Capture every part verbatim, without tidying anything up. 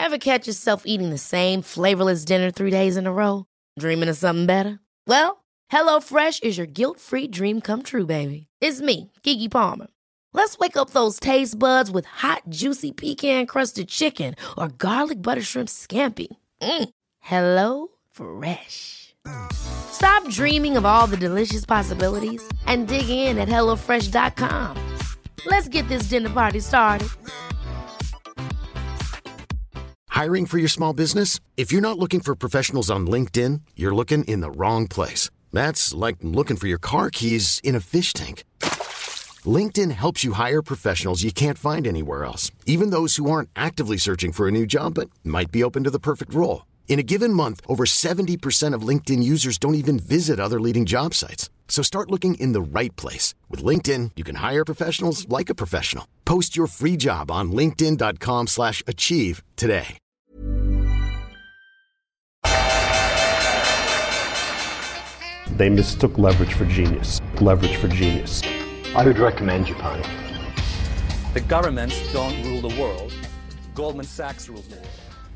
Ever catch yourself eating the same flavorless dinner three days in a row? Dreaming of something better? Well, HelloFresh is your guilt-free dream come true, baby. It's me, Keke Palmer. Let's wake up those taste buds with hot, juicy pecan-crusted chicken or garlic butter shrimp scampi. Mm. Hello Fresh. Stop dreaming of all the delicious possibilities and dig in at hello fresh dot com. Let's get this dinner party started. Hiring for your small business? If you're not looking for professionals on LinkedIn, you're looking in the wrong place. That's like looking for your car keys in a fish tank. LinkedIn helps you hire professionals you can't find anywhere else, even those who aren't actively searching for a new job but might be open to the perfect role. In a given month, over seventy percent of LinkedIn users don't even visit other leading job sites. So start looking in the right place. With LinkedIn, you can hire professionals like a professional. Post your free job on linkedin dot com slash achieve today. They mistook leverage for genius. Leverage for genius. I would recommend Japan. The governments don't rule the world. Goldman Sachs rules the world.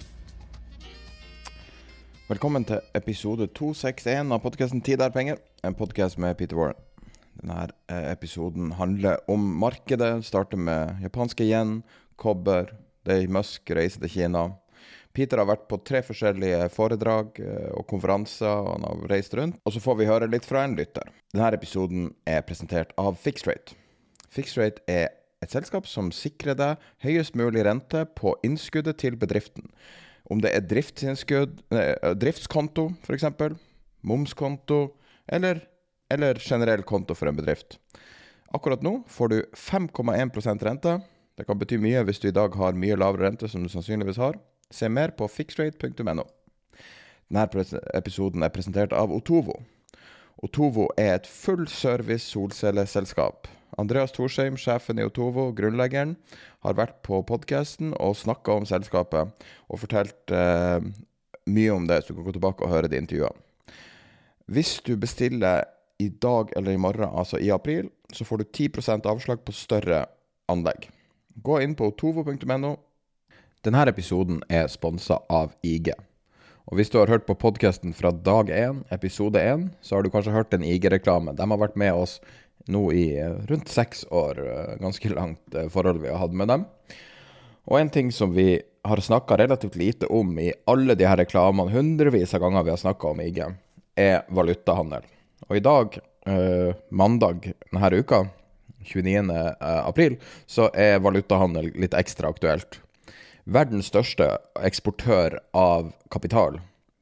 Velkommen til episode to sekstién av podcasten Tid er penger, en podcast med Peter Warren. Denne episoden handler om markedet, starter med japanske yen, kobber, Dave Musk reiser til Kina. Peter har vært på tre forskjellige foredrag og konferanser, og han har reist rundt. Og så får vi høre litt fra en lytter. Denne episoden er presentert av Fixed Rate. Fixed Rate er et selskap som sikrer deg høyest mulig rente på innskuddet til bedriften. Om det er driftsinnskudd, eh, driftskonto for eksempel, momskonto, eller, eller generell konto for en bedrift. Akkurat nå får du fem komma én prosent rente. Det kan bety mye hvis du i dag har mye lavere rente som du sannsynligvis har. Se mer på fixrate punktum no. Denne episoden er presentert av Otovo. Otovo er et full-service solcelleselskap. Andreas Torsheim, sjefen i Otovo, grunnleggeren, har vært på podcasten og snakket om selskapet og fortalt eh, mye om det, så du kan gå tilbake og høre de intervjuene. Hvis du bestiller i dag eller i morgen, altså i april, så får du ti prosent avslag på større anlegg. Gå inn på otovo punktum no. Denne episoden er sponset av I G. Og hvis du har hørt på podcasten fra dag én, episode én, så har du kanskje hørt en I G-reklame. De har vært med oss nå i rundt seks år, ganske langt forhold vi har hatt med dem. Og en ting som vi har snakket relativt lite om i alle de her reklamene, hundrevis av ganger vi har snakket om I G, er valutahandel. Og i dag, eh, mandag denne uka, tjueniende april, så er valutahandel litt ekstra aktuelt. Verdens største eksportør av kapital,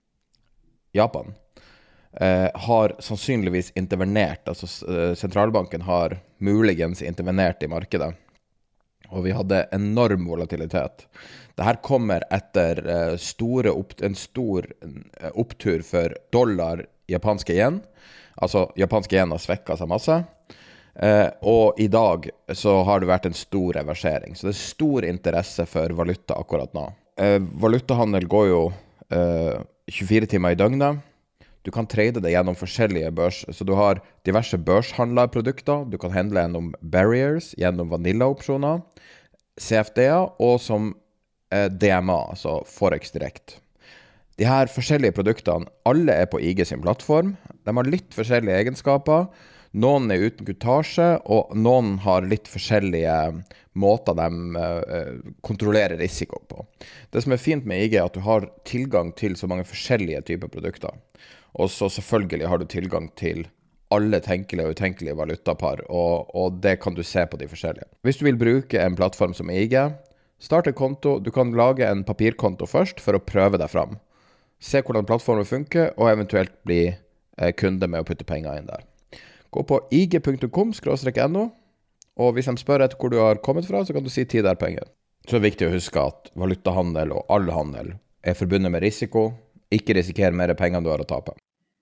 Japan, eh, har sannsynligvis intervenert, altså eh, sentralbanken har muligens intervenert i markedet, og vi hadde enorm volatilitet. Dette kommer etter eh, store opp, en stor eh, opptur for dollar, japanske yen, altså japanske yen har svekket seg masse, Eh, og i dag så har det vært en stor reversering, så det er stor interesse for valuta akkurat nå. Eh, valutahandel går jo eh, tjuefire timer i døgnet. Du kan trade det gjennom forskjellige børs, så du har diverse børshandlerprodukter, du kan handle gjennom barriers, gjennom vanilla-opsjoner, C F D-er og som eh, D M A, altså Forex Direct. De her forskjellige produktene, alle er på I G sin plattform, de har litt forskjellige egenskaper. Noen er uten kutasje, og noen har litt forskjellige måter de uh, kontrollerer risiko på. Det som er fint med I G er at du har tilgang til så mange forskjellige typer produkter. Og så selvfølgelig har du tilgang til alle tenkelige og utenkelige valutapar, og, og det kan du se på de forskjellige. Hvis du vil bruke en plattform som I G, start en konto. Du kan lage en papirkonto først for å prøve deg fram. Se hvordan plattformen funker, og eventuelt bli uh, kunde med å putte penger inn der. Gå på I G punktum com skråstrek no, og hvis de spør etter hvor du har kommet fra, så kan du si tid er penger. Så er det viktig å huske at valutahandel og all handel er forbundet med risiko. Ikke risikere mer penger enn du har å tape.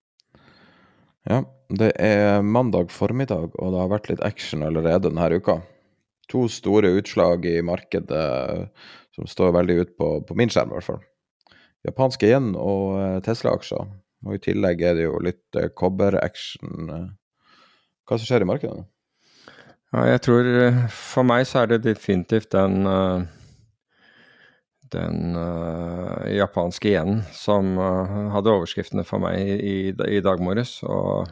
Ja, det er mandag formiddag, og det har vært litt action allerede denne uka. To store utslag i markedet som står veldig ut på, på min skjerm i hvert fall. Japanske yen og Tesla-aksjer. Og i tillegg er det jo litt kobber-action. Hva som skjer i markedet nå? Ja, jeg tror for meg så er det definitivt den, den uh, japanske yenen som uh, hadde overskriftene for meg i, i dag morges, og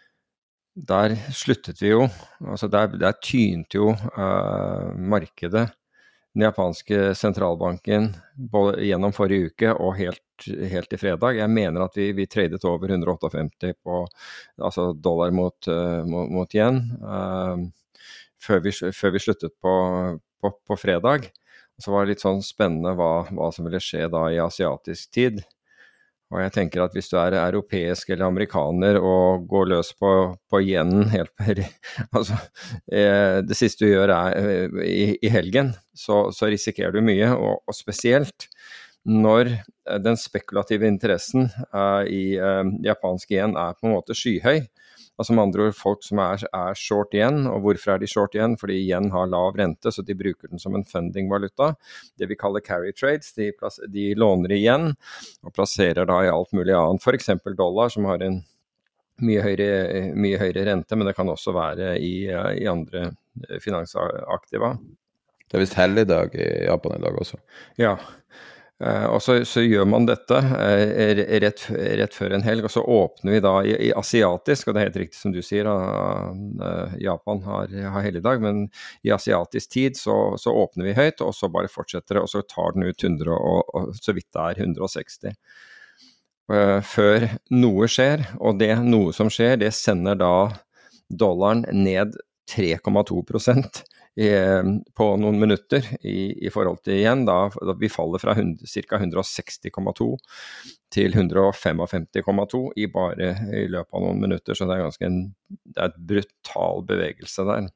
der sluttet vi jo, altså der, der tynte jo uh, markedet, den japanske sentralbanken, både gjennom forrige uke og helt, helt i fredag. Jeg mener at vi, vi tradet over one hundred fifty-eight på, altså dollar mot, uh, mot, mot yen, uh, før, vi, før vi sluttet på, på, på fredag. Så var det litt sånn spennende hva, hva som ville skje da i asiatisk tid. Og jeg tenker at hvis du er europeisk eller amerikaner og går løs på, på yenen helt per, altså, eh, det siste du gjør er i, i helgen, så, så risikerer du mye, og, og spesielt når den spekulative interessen eh, i eh, japansk yen er på en måte skyhøy. Altså med andre ord folk som er, er short yen, og hvorfor er de short yen? Fordi yen har lav rente, så de bruker den som en funding-valuta. Det vi kaller carry trades, de, plass, de låner i yen og plasserer da i alt mulig annet. For eksempel dollar, som har en mye høyere, mye høyere rente, men det kan også være i, i andre finansaktiva. Det er vist helligdag i Japan i dag også. Ja. Uh, og så, så gjør man dette uh, rett, rett før en helg, og så åpner vi da i, i asiatisk, og det er helt riktig som du sier, uh, uh, Japan har, har helligdag, men i asiatisk tid så, så åpner vi høyt, og så bare fortsetter det, og så tar den ut hundre, og, og så vidt det er one hundred sixty. Uh, før noe skjer, og det noe som skjer, det sender da dollaren ned tre komma to prosent. I, på noen minutter i, i forhold til igjen, da, da vi faller fra ca. one hundred sixty komma to til one hundred fifty-fem komma to i bare i løpet av noen minutter, så det er ganske en, det er et brutal bevegelse der.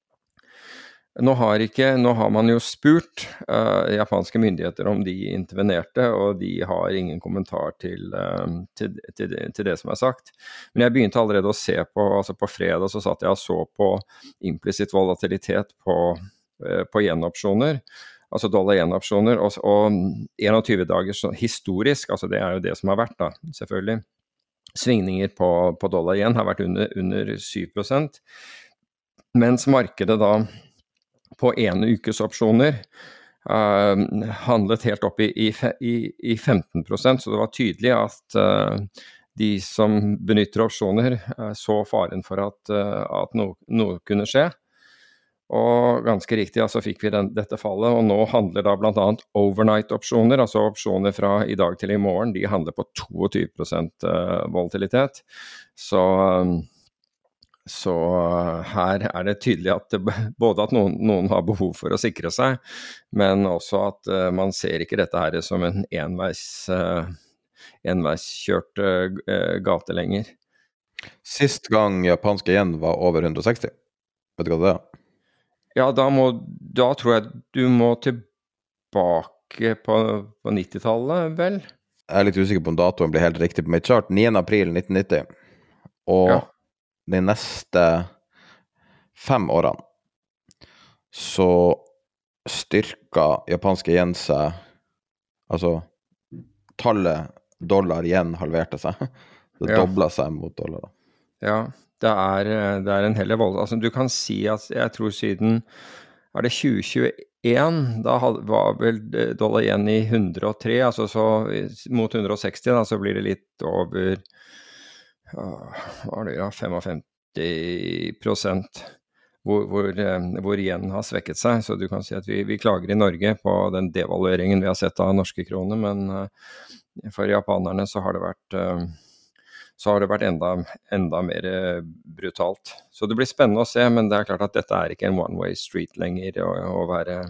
Nå har, ikke, nå har man jo spurt uh, japanske myndigheter om de intervenerte, og de har ingen kommentar til, uh, til, til, til det som er sagt. Men jeg begynte allerede å se på, altså på fredag så satt jeg og så på implisitt volatilitet på, uh, på yen-opsjoner, altså dollar-yen-opsjoner, og, og tjueen dager så, historisk, altså det er jo det som har vært da, selvfølgelig. Svingninger på, på dollar-yen har vært under, under seven percent, mens markedet da på en ukes opsjoner uh, handlet helt opp i, i, i femten prosent, så det var tydelig at uh, de som benytter opsjoner uh, så faren for at, uh, at no, noe kunne skje. Og ganske riktig, altså fikk vi den, dette fallet, og nå handler da blant annet overnight-opsjoner, altså opsjoner fra i dag til i morgen, de handler på twenty-two percent uh, volatilitet. Så um, Så her er det tydelig at det, både at noen, noen har behov for å sikre seg, men også at uh, man ser ikke dette her som en enveis, uh, enveiskjørt uh, gate lenger. Sist gang japanske yen var over one hundred sixty, vet du hva det er? Ja, da, må, da tror jeg du må tilbake på, på nittitallet, vel? Jeg er litt usikker på om datoen blir helt riktig på mitt chart, niende april nittien nitti, og ja. De neste fem årene så styrka japanske yen seg, altså tallet dollar yen halverte seg, det ja. Doblet seg mot dollar. Ja, det er, det er en heller vold, altså du kan si at jeg tror siden, er det tjue tjueen, da var vel dollar yen i one hundred three, altså så mot one hundred sixty, da så blir det litt over hva er det da, fifty-fem prosent hvor, hvor, hvor yen har svekket seg, så du kan si at vi, vi klager i Norge på den devalueringen vi har sett av norske kroner, men uh, for japanerne så har det vært uh, så har det vært enda, enda mer brutalt. Så det blir spennende å se, men det er klart at dette er ikke en one-way street lenger å, å være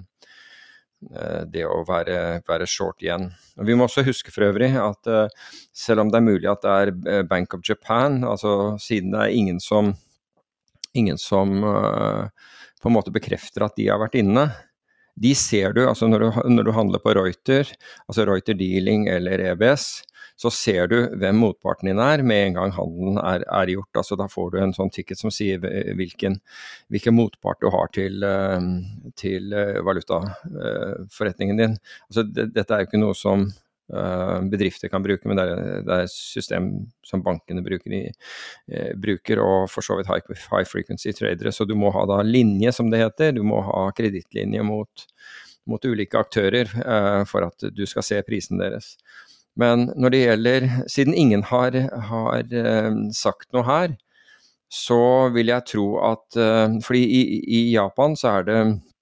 det å være, være short igjen. Og vi må også huske for øvrig at uh, selv om det er mulig at det er Bank of Japan, altså siden det er ingen som, ingen som uh, på en måte bekrefter at de har vært inne, de ser du, altså når du, når du handler på Reuter, altså Reuter Dealing eller E B S, så ser du hvem motparten din er med en gang handelen er, er gjort. Altså da får du en sånn ticket som sier hvilken, hvilken motpart du har til, til valutaforretningen din. Altså det, dette er jo ikke noe som bedrifter kan bruke, men det er, det er et system som bankene bruker, i, bruker og for så vidt high, high frequency tradere. Så du må ha da linje, som det heter. Du må ha kredittlinje mot mot ulike aktører uh, for at du skal se prisen deres. Men når det gjelder, siden ingen har, har uh, sagt noe her, så vil jeg tro at, uh, fordi i, i Japan så er det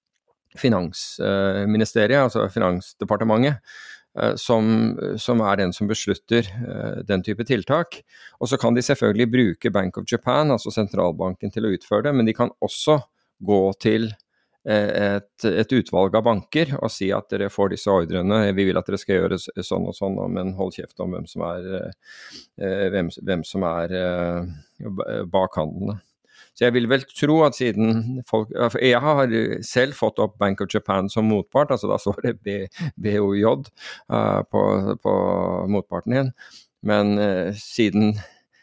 finansministeriet, uh, altså finansdepartementet, uh, som, som er den som beslutter uh, den type tiltak. Og så kan de selvfølgelig bruke Bank of Japan, altså sentralbanken, til å utføre det, men de kan også gå til Et, et utvalg av banker og si at dere får disse ordrene, vi vil at dere skal gjøre sånn og sånn, men hold kjeft om hvem som er, hvem, hvem som er bak handlene. Så jeg vil vel tro at siden folk, jeg har selv fått opp Bank of Japan som motpart, altså da står det B, B O J uh, på, på motparten igjen, men uh, siden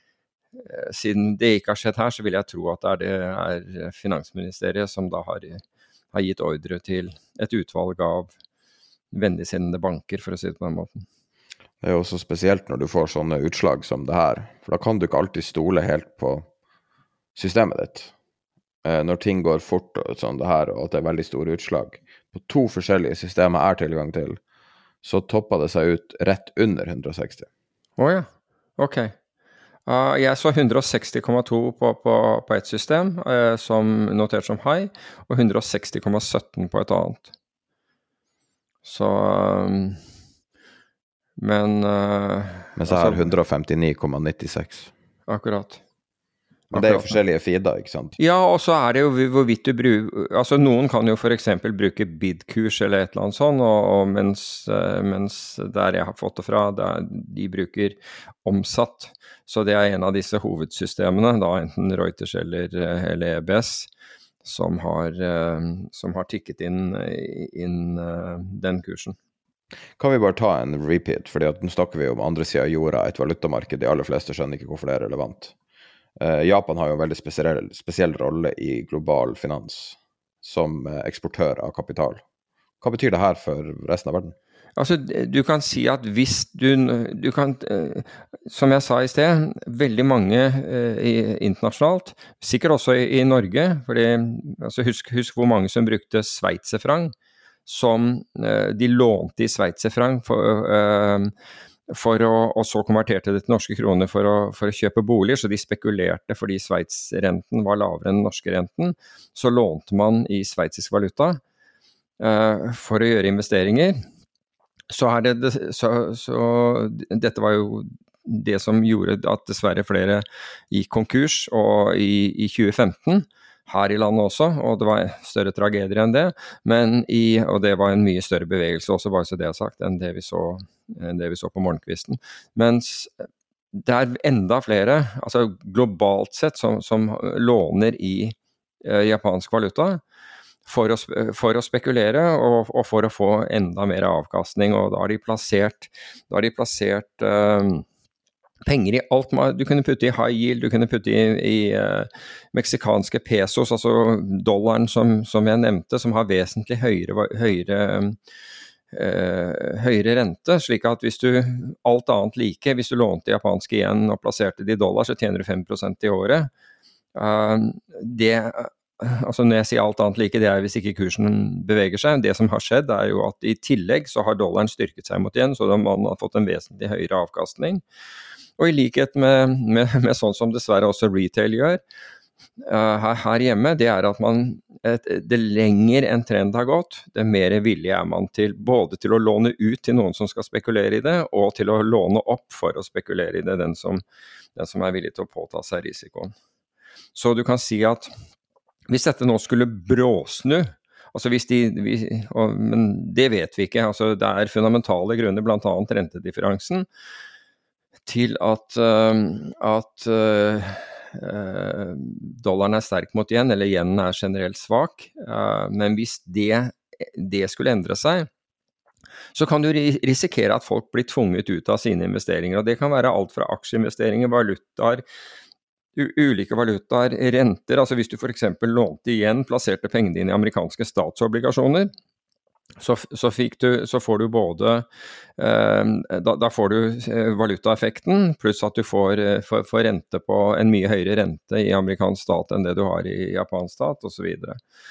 siden det ikke har skjedd her, så vil jeg tro at det er, det er finansministeriet som da har har gitt ordre til et utvalg av vennligsinnede banker, for å si det på den måten. Det er jo også spesielt når du får sånne utslag som det her, for da kan du ikke alltid stole helt på systemet ditt. Når ting går fort og sånn det her, og at det er veldig store utslag, på to forskjellige systemer er tilgang til, så topper det seg ut rett under hundre og seksti. Åja, ok. Uh, jeg så hundre og seksti komma to på, på, på et system, uh, som notert som high, og hundre og seksti komma sytten på et annet. Så, um, men... Uh, men så er altså, hundre og femtini komma nittiseks. Akkurat. Men det er jo forskjellige feeder, ikke sant? Ja, og så er det jo hvorvidt du bruker, altså noen kan jo for eksempel bruke bid-kurs eller et eller annet sånt, og, og mens, mens der jeg har fått det fra, der de bruker omsatt, så det er en av disse hovedsystemene, da enten Reuters eller, eller E B S, som har, som har tikket inn, inn den kursen. Kan vi bare ta en repeat, fordi at nå snakker vi om andre siden av jorda, et valutamarked, de aller fleste skjønner ikke hvorfor det er relevant. Uh, Japan har jo en veldig spesiell, spesiell rolle i global finans som uh, eksportør av kapital. Hva betyr det her for resten av verden? Altså, du kan si at hvis du, du kan, uh, som jeg sa i sted, veldig mange uh, i, internasjonalt, sikkert også i, i Norge, fordi, altså husk, husk hvor mange som brukte sveitserfranc, som uh, de lånte i sveitserfranc for uh, For å, og så konverterte det til norske kroner for å, for å kjøpe boliger, så de spekulerte fordi Sveits-renten var lavere enn den norske renten, så lånte man i sveitsisk valuta uh, for å gjøre investeringer. Så er det, så, så dette var jo det som gjorde at dessverre flere gikk konkurs, og i, i tjue femten, her i landet også, og det var større tragedier enn det, men i, og det var en mye større bevegelse også, bare så det er sagt, enn det vi så, enn det vi så på morgenkvisten. Mens det er enda flere, altså globalt sett, som, som låner i eh, japansk valuta for å, for å spekulere og, og for å få enda mer avkastning, og da har de plassert, da har de plassert eh, penger i alt, du kunne putte i high yield, du kunne putte i, i uh, meksikanske pesos, altså dollaren som, som jeg nevnte, som har vesentlig høyere, høyere, uh, høyere rente, slik at hvis du alt annet like, hvis du lånte japanske igjen og plasserte det i dollar, så tjener du fem prosent i året. Uh, det, altså når jeg sier alt annet like, det er hvis ikke kursen beveger seg. Det som har skjedd er jo at i tillegg så har dollaren styrket seg mot igjen, så man har fått en vesentlig høyere avkastning. Og i likhet med, med, med sånn som dessverre også retail gjør uh, her, her hjemme, det er at man, et, det lenger en trend har gått, det mer villig er man til, både til å låne ut til noen som skal spekulere i det, og til å låne opp for å spekulere i det, den som, den som er villig til å påta seg risikoen. Så du kan si at hvis dette nå skulle bråsnu, altså hvis de, vi, og, men det vet vi ikke, altså det er fundamentale grunner, blant annet rentedifferansen, til at, uh, at uh, uh, dollaren er sterk mot yen, eller yenen er generelt svak. Uh, men hvis det, det skulle endre seg, så kan du risikere at folk blir tvunget ut av sine investeringer. Og det kan være alt fra aksjeinvesteringer, valutaer, ulike valutaer, renter. Altså hvis du for eksempel lånte igjen, plasserte pengene dine i amerikanske statsobligasjoner, Så, så, fikk du, så får du både, eh, da, da får du valutaeffekten, pluss at du får, får, får rente på en mye høyere rente i amerikansk stat enn det du har i japansk stat, og så videre.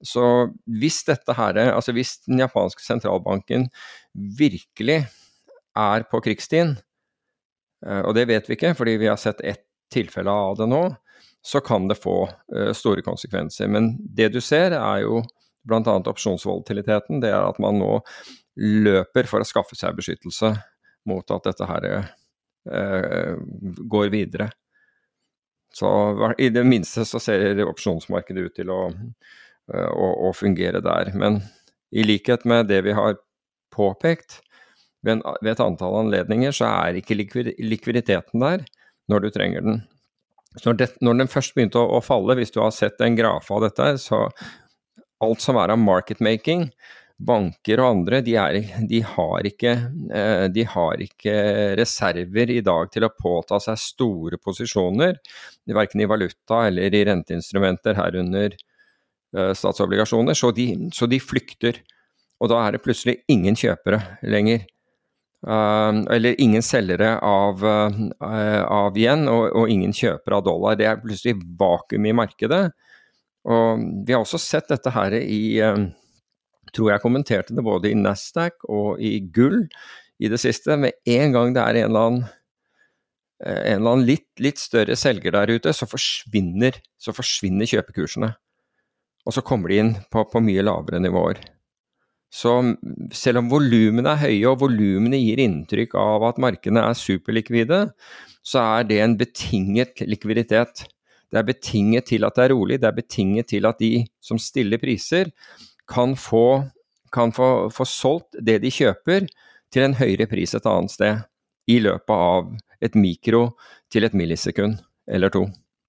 Så hvis dette her, altså hvis den japanske sentralbanken virkelig er på krigsstien, og det vet vi ikke, fordi vi har sett ett tilfelle av det nå, så kan det få store konsekvenser. Men det du ser er jo blant annet opsjonsvolatiliteten, det er at man nå løper for å skaffe seg beskyttelse mot at dette her eh, går videre. Så i det minste så ser opsjonsmarkedet ut til å, å, å fungere der. Men i likhet med det vi har påpekt, ved, en, ved et antall anledninger så er ikke likviditeten der når du trenger den. Så når, det, når den først begynte å, å falle, hvis du har sett en graf av dette, så alt som er av market making, banker og andre, de, er, de, har ikke, de har ikke reserver i dag til å påta seg store posisjoner, hverken i valuta eller i renteinstrumenter herunder statsobligasjoner, så de, så de flykter. Og da er det plutselig ingen kjøpere lenger. Uh, eller ingen selgere av, uh, av yen, og, og ingen kjøpere av dollar. Det er plutselig vakuum i markedet. Og vi har også sett dette her i, uh, tror jeg kommenterte det både i Nasdaq og i gull i det siste, med en gang det er en eller annen, uh, en eller annen litt, litt større selger der ute, så forsvinner, så forsvinner kjøpekursene. Og så kommer de inn på, på mye lavere nivåer. Så selv om volumene er høye, og volumene gir inntrykk av at markedene er superlikvide, så er det en betinget likviditet. Det er betinget til at det er rolig, det er betinget til at de som stiller priser kan få, kan få, få solgt det de kjøper til en høyere pris et annet sted, i løpet av et mikro til et millisekund eller to.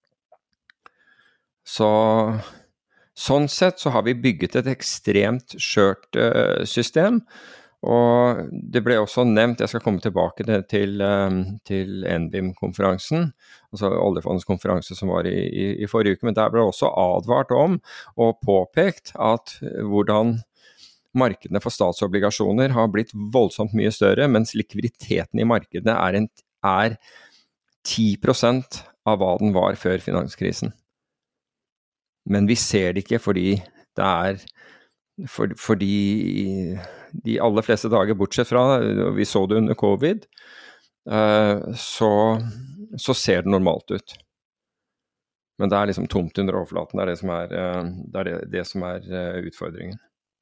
Så... Sånn sett så har vi bygget et ekstremt skjørt uh, system, og det ble også nevnt, jeg skal komme tilbake til, um, til N B I M-konferansen, altså oljefondets konferanse som var i, i, i forrige uke, men der ble også advart om og påpekt at hvordan markedene for statsobligasjoner har blitt voldsomt mye større, mens likviditeten i markedene er, en, er ti prosent av hva den var før finanskrisen. Men vi ser det ikke fordi det er, for, fordi de aller fleste dager bortsett fra, vi så det under covid, så, så ser det normalt ut. Men det er liksom tomt under overflaten, det er det som er, det er, det, det som er utfordringen.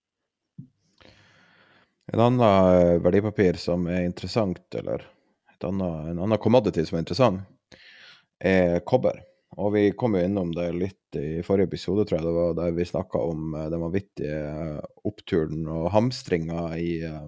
En annen verdipapir som er interessant, eller et annet, en annen commodity som er interessant, er kobber. Og vi kom jo innom det litt i forrige episode, tror jeg det var, der vi snakket om den vanvittige oppturen og hamstringen i,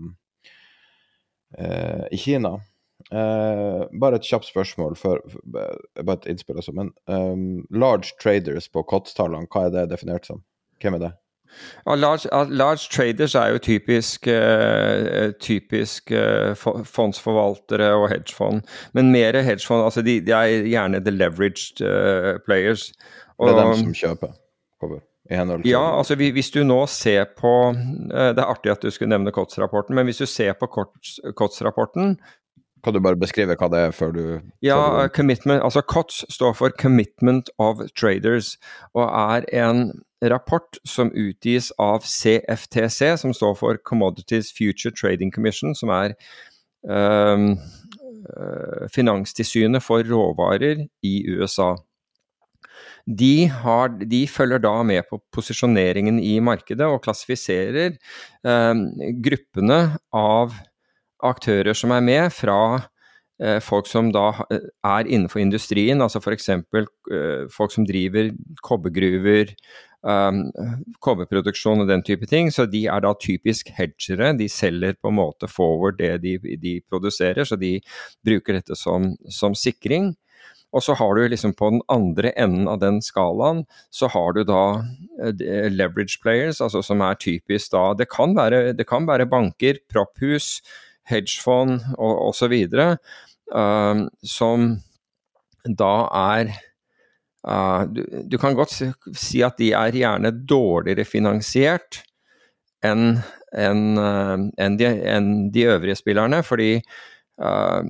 uh, i Kina. Uh, bare et kjapt spørsmål, for, bare et innspill også, men um, large traders på C O T S-tallene, hva er det definert som? Hvem er det? Ja, large, large traders er jo typisk, uh, typisk uh, fondsforvaltere og hedgefond, men mer hedgefond, altså de, de er gjerne the leveraged uh, players. Og, det er dem som kjøper kobber i henhold til. Ja, altså hvis du nå ser på, uh, det er artig at du skulle nevne C O T S-rapporten, men hvis du ser på C O T S-rapporten, kan du bare beskrive hva det er før du... Ja, du... commitment, altså C O T S står for Commitment of Traders, og er en rapport som utgis av C F T C, som står for Commodities Future Trading Commission, som er um, finanstilsynet for råvarer i U S A. De, har, de følger da med på posisjoneringen i markedet og klassifiserer um, gruppene av aktører som er med fra eh, folk som da er innenfor industrien, altså for eksempel eh, folk som driver kobbergruver, um, kobberproduksjon og den type ting, så de er da typisk hedgere, de selger på en måte forward det de, de produserer, så de bruker dette som, som sikring. Og så har du liksom på den andre enden av den skalaen, så har du da eh, leverage players, altså som er typisk da, det kan være, det kan være banker, propphus, hedgefond og, og så videre, uh, som da er, uh, du, du kan godt si, si at de er gjerne dårligere finansiert enn, enn, uh, enn, de, enn de øvrige spillerne, fordi uh,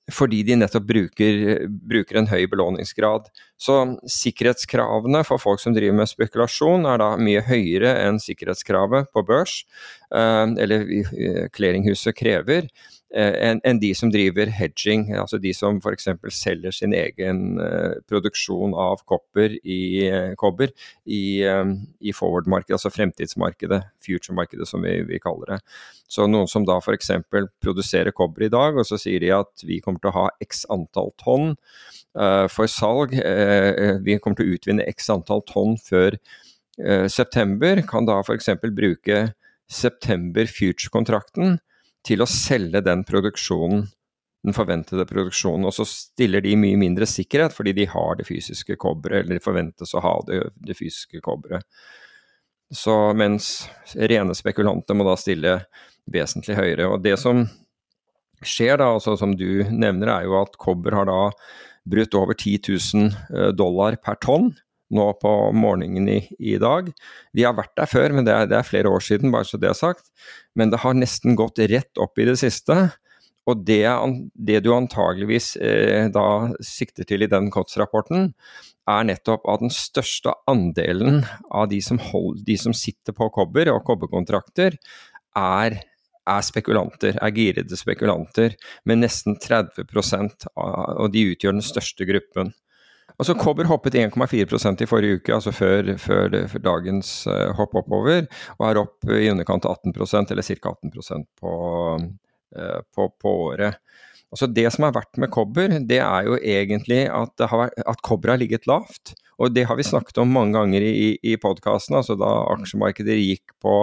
fordi de nettopp bruker, bruker en høy belåningsgrad. Så sikkerhetskravene for folk som driver med spekulasjon er da mye høyere enn sikkerhetskravet på børs, eller clearinghuset krever, enn en de som driver hedging, altså de som for eksempel selger sin egen uh, produksjon av kopper i, uh, kobber i, um, i forward-markedet, altså fremtidsmarkedet, future-markedet som vi, vi kaller det. Så noen som da for eksempel produserer kobber i dag, og så sier de at vi kommer til å ha x antall tonn uh, for salg, uh, vi kommer til å utvinne x antall tonn før uh, september, kan da for eksempel bruke september future-kontrakten til å selge den produksjonen, den forventede produksjonen, og så stiller de mye mindre sikkerhet, fordi de har det fysiske kobberet, eller forventes å ha det, det fysiske kobberet. Så mens rene spekulanter må da stille vesentlig høyere, og det som skjer da, altså som du nevner, er jo at kobber har da brutt over ti tusen dollar per tonn, nå på morgenen i, i dag. Vi har vært der før, men det er, det er flere år siden, bare så det er sagt. Men det har nesten gått rett opp i det siste, og det, det du antageligvis eh, da sikter til i den C O T S-rapporten, er nettopp at den største andelen av de som, hold, de som sitter på kobber og kobberkontrakter er, er spekulanter, er girede spekulanter, med nesten tretti prosent, av, og de utgjør den største gruppen. Altså kobber hoppet en komma fire prosent i forrige uke, altså før, før, før dagens uh, hopp oppover, og er opp i underkant av atten prosent, eller cirka atten prosent på, uh, på, på året. Altså det som har vært med kobber, det er jo egentlig at, det har, at kobber har ligget lavt, og det har vi snakket om mange ganger i, i podcasten, altså da aksjemarkedet gikk på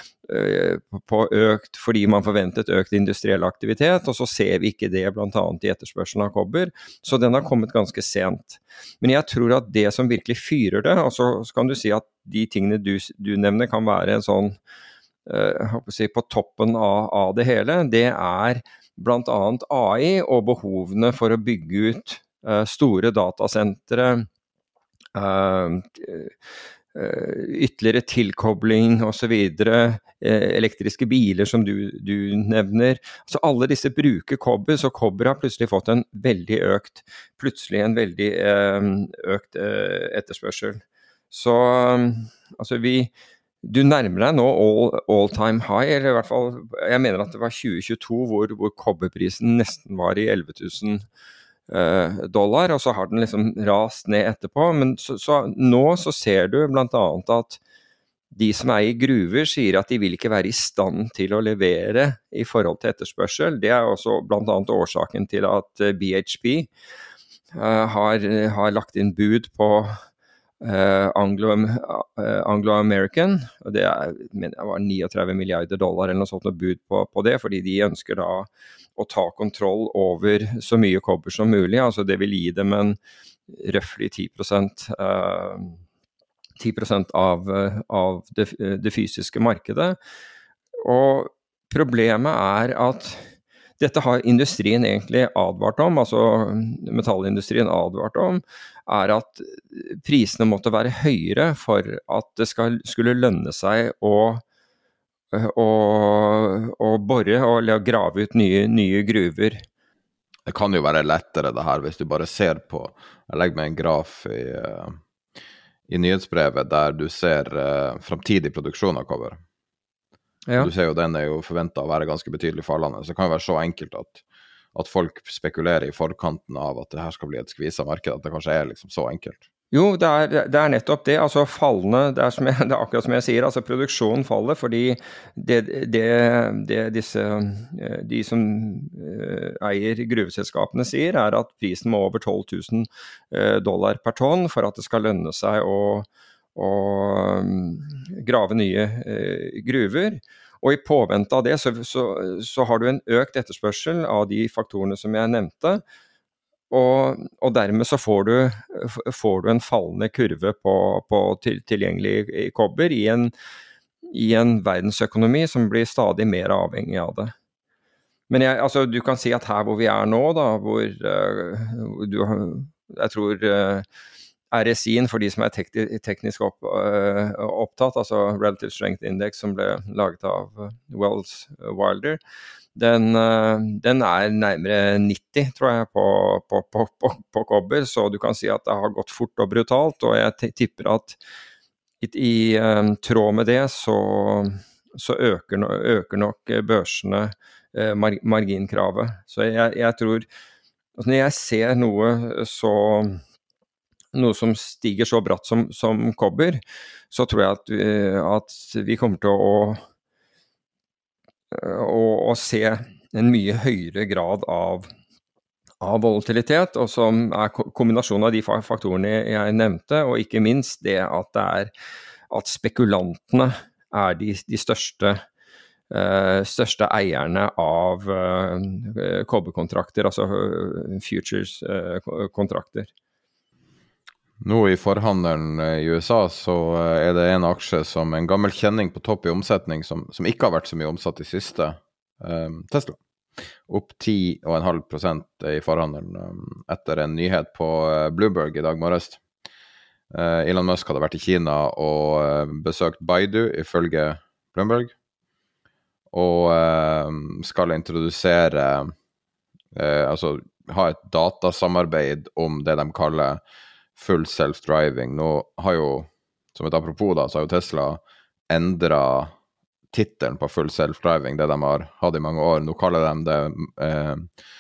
på økt, fordi man forventet økt industriell aktivitet, og så ser vi ikke det blant annet i etterspørselen av kobber, så den har kommet ganske sent. Men jeg tror at det som virkelig fyrer det, og så kan du si at de tingene du, du nevner kan være en sånn, uh, jeg håper å si, på toppen av, av det hele, det er blant annet A I og behovene for å bygge ut uh, store datasentre, uh, ytterligere tilkobling og så videre, elektriske biler som du, du nevner. Så alle disse bruker kobber, så kobber har plutselig fått en veldig økt, plutselig en veldig økt etterspørsel. Så altså vi, du nærmer deg nå all, all time high, eller i hvert fall, jeg mener at det var tjue tjueto hvor, hvor kobberprisen nesten var i elleve tusen dollar, og så har den liksom rast ned etterpå, men så, så nå så ser du blant annet at de som er i gruver sier at de vil ikke være i stand til å levere i forhold til etterspørsel. Det er også blant annet årsaken til at B H P uh, har, har lagt inn bud på uh, Anglo, uh, Anglo-American, og det er, mener jeg var trettini milliarder dollar eller noe sånt noe bud på, på det, fordi de ønsker da å ta kontroll over så mye kobber som mulig, altså det vil gi dem en røftlig ti prosent, uh, ti prosent av, av det, det fysiske markedet. Og problemet er at dette har industrien egentlig advart om, altså metallindustrien advart om, er at prisene måtte være høyere for at det skal, skulle lønne seg å og, og borre og grave ut nye, nye gruver. Det kan jo være lettere det her hvis du bare ser på, jeg legger med en graf i, i nyhetsbrevet der du ser uh, fremtidig produksjon av kobber. Ja. Du ser jo den er jo forventet å være ganske betydelig fallende, så det kan jo være så enkelt at, at folk spekulerer i forkanten av at det her skal bli et skviset marked, at det kanskje er liksom så enkelt. Jo, det er, det er nettopp det, altså fallende, det er, som jeg, det er akkurat som jeg sier, altså produksjonen faller fordi det, det, det disse, de som eier gruveselskapene sier er at prisen må over tolv tusen dollar per tonn for at det skal lønne seg å, å grave nye gruver. Og i påvente av det så, så, så har du en økt etterspørsel av de faktorene som jeg nevnte, Og, og dermed så får du, får du en fallende kurve på, på til, tilgjengelig kobber i en, i en verdensøkonomi som blir stadig mer avhengig av det. Men jeg, altså, du kan si at her hvor vi er nå, da, hvor uh, du, jeg tror uh, R S I-en for de som er tekni, teknisk opp, uh, opptatt, altså Relative Strength Index som ble laget av uh, Wells Wilder, den, den er nærmere nitti, tror jeg, på, på, på, på, på kobber, så du kan si at det har gått fort og brutalt, og jeg tipper at i, i um, tråd med det så, så øker, no, øker nok børsene uh, mar, marginkravet. Så jeg, jeg tror, altså når jeg ser noe så noe som stiger så bratt som, som kobber, så tror jeg at vi, at vi kommer til å Og, og se en mye høyere grad av, av volatilitet, og som er kombinasjonen av de faktorene jeg nevnte, og ikke minst det at det er at spekulantene er de, de største, uh, største eierne av uh, kobberkontrakter, altså uh, futures-kontrakter. Uh, Nå i forhandelen i U S A så er det en aksje som en gammel kjenning på topp i omsetning som, som ikke har vært så mye omsatt i siste, um, Tesla. Opp ti komma fem prosent i forhandelen um, etter en nyhet på uh, Bloomberg i dag morges. Uh, Elon Musk hadde vært i Kina og uh, besøkt Baidu ifølge Bloomberg, og uh, skal introdusere, uh, altså ha et datasamarbeid om det de kaller full self-driving. Nå har jo, som et apropos da, så har jo Tesla endret titelen på full self-driving, det de har hatt i mange år. Nå kaller de det eh,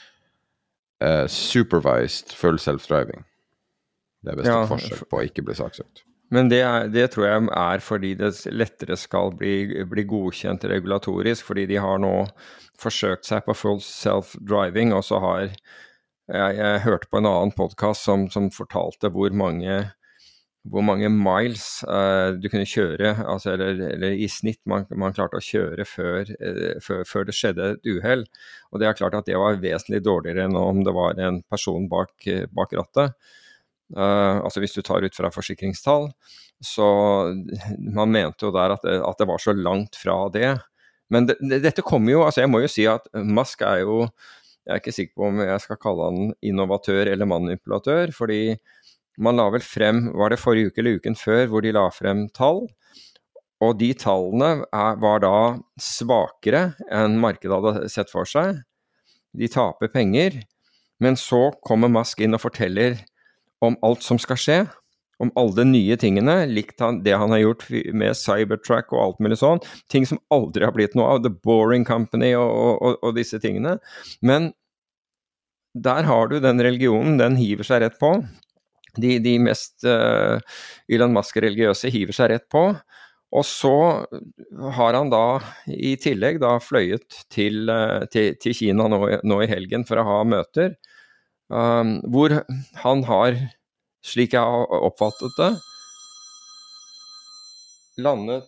eh, supervised full self-driving. Det er best ja, et forsøk på å ikke bli saksøkt. Men det, er, det tror jeg er fordi det lettere skal bli, bli godkjent regulatorisk, fordi de har nå forsøkt seg på full self-driving, og så har Jeg, jeg hørte på en annen podcast som, som fortalte hvor mange, hvor mange miles uh, du kunne kjøre, altså, eller, eller i snitt man, man klarte å kjøre før, uh, før, før det skjedde et uheld. Og det er klart at det var vesentlig dårligere enn om det var en person bak, bak rattet. Uh, altså hvis du tar ut fra forsikringstall, så man mente jo der at det, at det var så langt fra det. Men det, det, dette kommer jo, altså jeg må jo si at Musk er jo Jeg er ikke sikker på om jeg skal kalle han innovatør eller manipulatør, fordi man la vel frem, var det forrige uke eller uken før, hvor de la frem tall, og de tallene er, var da svakere enn markedet hadde sett for seg. De taper penger, men så kommer Musk inn og forteller om alt som skal skje, om alle de nye tingene, likt han, det han har gjort med Cybertruck og alt mulig sånn, ting som aldri har blitt noe av, The Boring Company og, og, og disse tingene. Men der har du den religionen, den hiver seg rett på. De, de mest uh, Elon Musk-religiøse hiver seg rett på, og så har han da i tillegg da fløyet til, uh, til, til Kina nå, nå i helgen for å ha møter, um, hvor han har slik jeg har oppfattet det, landet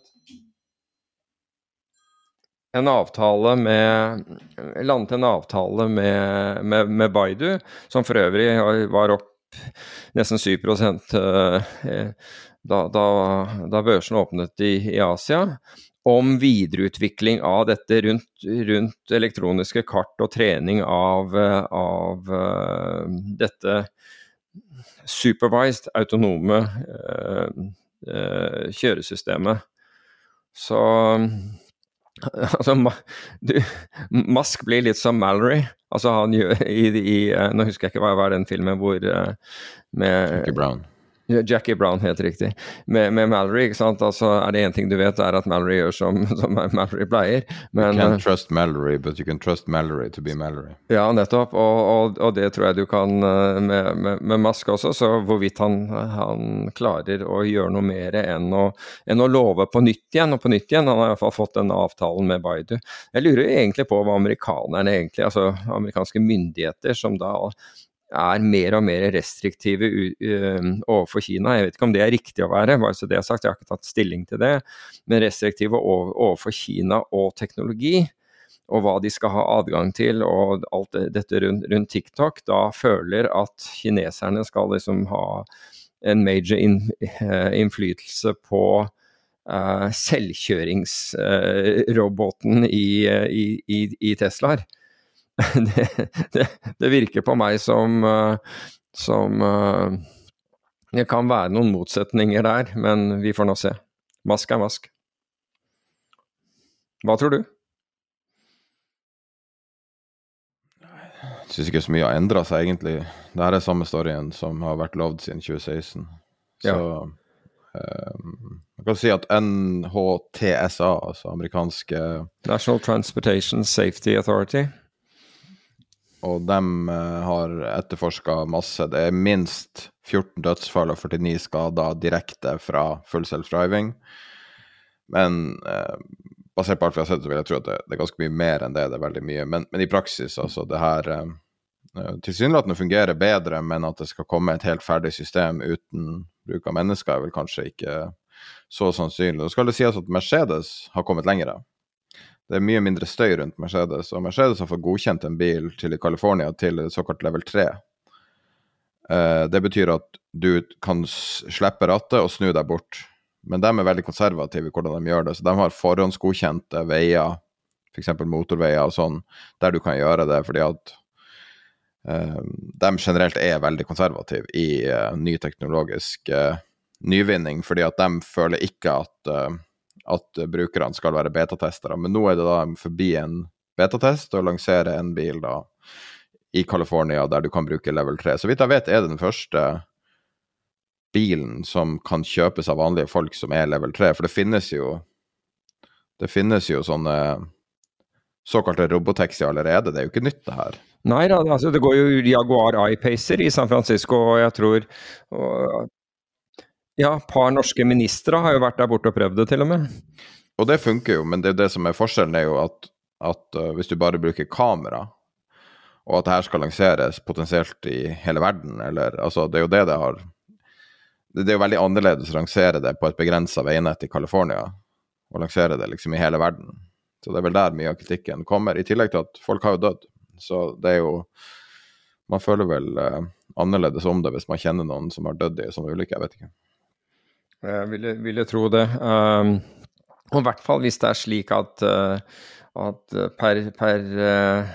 en avtale med, landet en avtale med, med, med Baidu, som for øvrig var opp nesten syv prosent da, da, da børsen åpnet i, i Asia, om videreutvikling av dette rundt, rundt elektroniske kart og trening av, av dette supervised, autonome uh, uh, kjøresystemet. Så altså, du, Musk blir litt som Mallory. Altså han gjør i, i uh, nå husker jeg ikke hva var den filmen hvor uh, med Jackie Brown. Jackie Brown, helt riktig. Med, med Mallory, ikke sant? Altså, er det en ting du vet, er at Mallory gjør som, som Mallory pleier. Men, you can't trust Mallory, but you can trust Mallory to be Mallory. Ja, nettopp. Og, og, og det tror jeg du kan med, med, med Musk også, så hvorvidt han, han klarer å gjøre noe mer enn å, enn å love på nytt igjen, og på nytt igjen. Han har i hvert fall fått den avtalen med Baidu. Jeg lurer egentlig på hva amerikanerne egentlig, altså amerikanske myndigheter, som da er mer og mer restriktive uh, overfor Kina. Jeg vet ikke om det er riktig å være, bare så det er sagt, jeg har ikke tatt stilling til det, men restriktive over, overfor Kina og teknologi, og hva de skal ha adgang til, og alt dette rundt, rundt TikTok, da føler at kineserne skal liksom ha en major in, uh, innflytelse på uh, selvkjøringsroboten uh, i, i, i, i Teslaer. Det, det, det virker på meg som, som det kan være noen motsetninger der, men vi får nå se. Musk er Musk. Hva tror du? Jeg synes ikke så mye har endret seg egentlig. Det her er samme storyen som har vært lovd siden tjue seksten. Så ja. um, jeg kan si at N H T S A, altså amerikanske National Transportation Safety Authority, og de uh, har etterforsket masse. Det er minst fjorten dødsfall og førtini skader direkte fra full self-driving. Men uh, basert på alt vi har sett, så vil jeg tro at det, det er ganske mye mer enn det. Det er veldig mye. Men, men i praksis, altså, det her uh, tilsynelatende fungerer bedre, men at det skal komme et helt ferdig system uten bruk av mennesker, er vel kanskje ikke så sannsynlig. Da skal det sies at Mercedes har kommet lengre. Det er mye mindre støy rundt Mercedes, og Mercedes har fått godkjent en bil til i California til såkalt level tre. Uh, det betyr at du kan slippe rattet og snu deg bort. Men de er veldig konservative i hvordan de gjør det, så de har forhåndsgodkjente veier, for eksempel motorveier og sånn, der du kan gjøre det, fordi at uh, de generelt er veldig konservative i uh, ny teknologisk uh, nyvinning, fordi at de føler ikke at uh, at brukerne skal være betatestere, men nå er det da forbi en betatest og lansere en bil da i California der du kan bruke level tre. Så vidt jeg vet er det den første bilen som kan kjøpes av vanlige folk som er level tre, for det finnes jo det finnes jo sånne såkalte robotaxi allerede, det er jo ikke nytt det her. Nei da, altså det går jo Jaguar I-Pacer i San Francisco, og jeg tror og ja, par norske ministre har jo vært der borte og prøvd det til og med. Og det funker jo, men det, det som er forskjellen er jo at, at uh, hvis du bare bruker kamera, og at det her skal lanseres potensielt i hele verden, eller, altså det er jo det det har, det, det er jo veldig annerledes å lansere det på et begrenset veinett i California, og lansere det liksom i hele verden. Så det er vel der mye av kritikken kommer, i tillegg til at folk har jo dødd. Så det er jo, man føler vel uh, annerledes om det hvis man kjenner noen som har dødd i sånne ulykker, jeg vet ikke. Jeg ville, ville tro det. Um, og i hvert fall hvis det er slik at, uh, at per, per uh,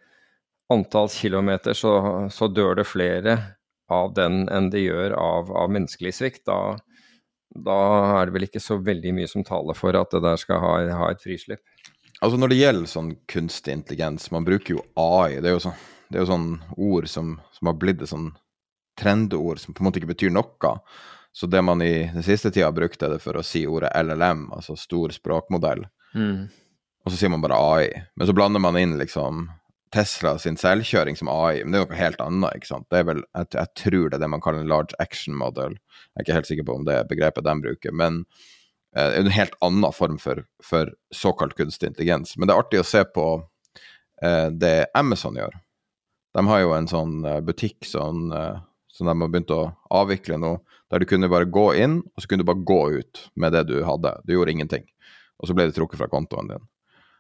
antall kilometer så, så dør det flere av den enn det gjør av, av menneskelig svikt, da, da er det vel ikke så veldig mye som taler for at det der skal ha, ha et frislipp. Altså når det gjelder sånn kunstig intelligens, man bruker jo A I, det er jo sånn, det er jo sånn ord som, som har blitt et sånn trendord som på en måte ikke betyr noe. Så det man i den siste tiden har brukt er det for å si ordet L L M, altså stor språkmodell. Mm. Og så sier man bare A I. Men så blander man inn liksom Tesla sin selvkjøring som A I, men det er noe helt annet, ikke sant? Det er vel, jeg, jeg tror det er det man kaller en large action model. Jeg er ikke helt sikker på om det er begrepet de bruker, men eh, det er en helt annen form for, for såkalt kunstig intelligens. Men det er artig å se på eh, det Amazon gjør. De har jo en sånn eh, butikk sånn, eh, som de har begynt å avvikle nå, der du kunne bare gå inn, og så kunne du bare gå ut med det du hadde. Du gjorde ingenting. Og så ble det trukket fra kontoen din.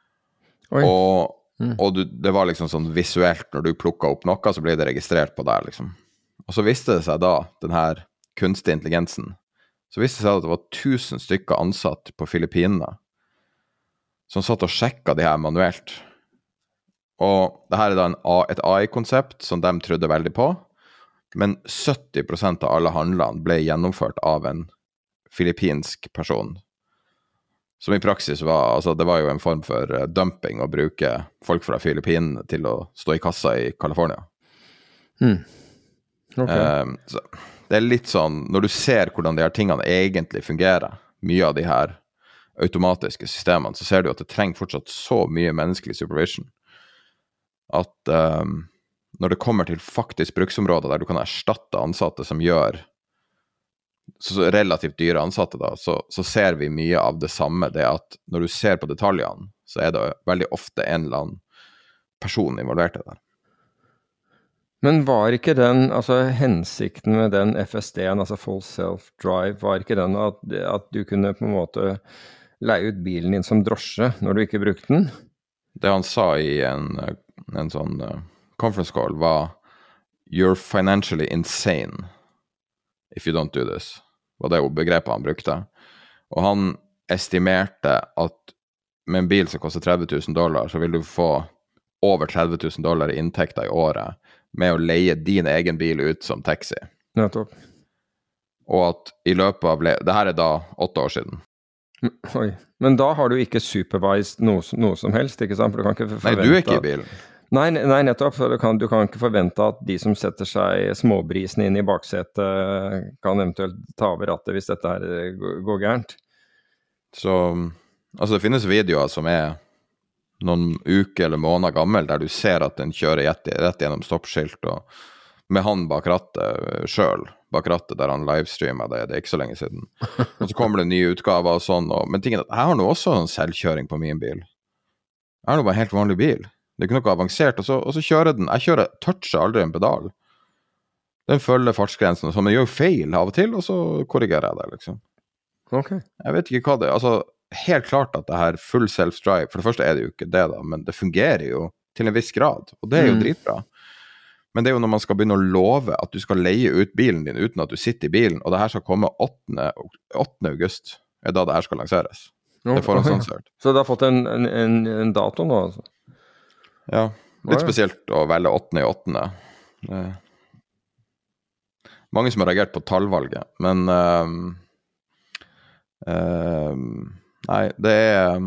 Oi. Og, mm. og du, det var liksom sånn visuelt, når du plukket opp noe, så ble det registrert på deg, liksom. Og så viste det seg da, den her kunstig intelligensen, så viste det seg at det var tusen stykker ansatt på Filippinene, som satt og sjekket de her manuelt. Og det her er da en, et A I-konsept som de trodde veldig på, men sytti prosent av alle handlene ble gjennomført av en filippinsk person. Som i praksis var, altså det var jo en form for uh, dumping å bruke folk fra Filippinene til å stå i kassa i California. Mm. Okay. Um, så det er litt sånn, når du ser hvordan de her tingene egentlig fungerer, mye av de her automatiske systemene, så ser du at det trenger fortsatt så mye menneskelig supervision. At um, når det kommer til faktisk bruksområder der du kan erstatte ansatte som gjør så relativt dyre ansatte da, så, så ser vi mye av det samme, det at når du ser på detaljene, så er det veldig ofte en eller annen person involvert i det. Men var ikke den, altså hensikten med den F S D-en, altså full self-drive, var ikke den at, at du kunne på en måte leie ut bilen din som drosje når du ikke brukte den? Det han sa i en, en sånn uh, conference call var «You're financially insane if you don't do this», var det begrepet han brukte. Og han estimerte at med en bil som koster tretti tusen dollar, så vil du få over tretti tusen dollar i inntekter i året med å leie din egen bil ut som taxi. Nettopp. Og at i løpet av, det her er da åtte år siden. Oi, men da har du ikke supervised noe, noe som helst, ikke sant? For du kan ikke forvente... Nei, du er ikke i bilen. Nei, nei, nettopp, for du kan, du kan ikke forvente at de som setter seg småbrisen inn i baksetet kan eventuelt ta over rattet hvis dette her går gærent. Så, altså det finnes videoer som er noen uker eller måneder gammel, der du ser at den kjører rett, rett gjennom stoppskilt, og med han bak rattet selv, bak rattet der han livestreamer det, det er ikke så lenge siden. Og så kommer det nye utgaver og sånn, og, men tingen er at jeg har nå også en selvkjøring på min bil. Jeg har nå bare en helt vanlig bil. Det er ikke noe avansert, og så, og så kjører den, jeg kjører, toucher aldri en pedal. Den følger fartsgrensen, og så, men jeg gjør feil av og til, og så korrigerer jeg det, liksom. Ok. Jeg vet ikke hva det er, altså, helt klart at det her full self-drive, for det første er det jo ikke det da, men det fungerer jo til en viss grad, og det er jo mm. dritbra. Men det er jo når man skal begynne å love at du skal leie ut bilen din uten at du sitter i bilen, og det her skal komme åttende august, er da det her skal lanseres. Det er forhåndsannonsert. Så det har fått en, en, en, en dato nå, altså? Ja, litt spesielt å velge åttende i åttende. Eh, mange som har reagert på tallvalget, men uh, uh, nei, det er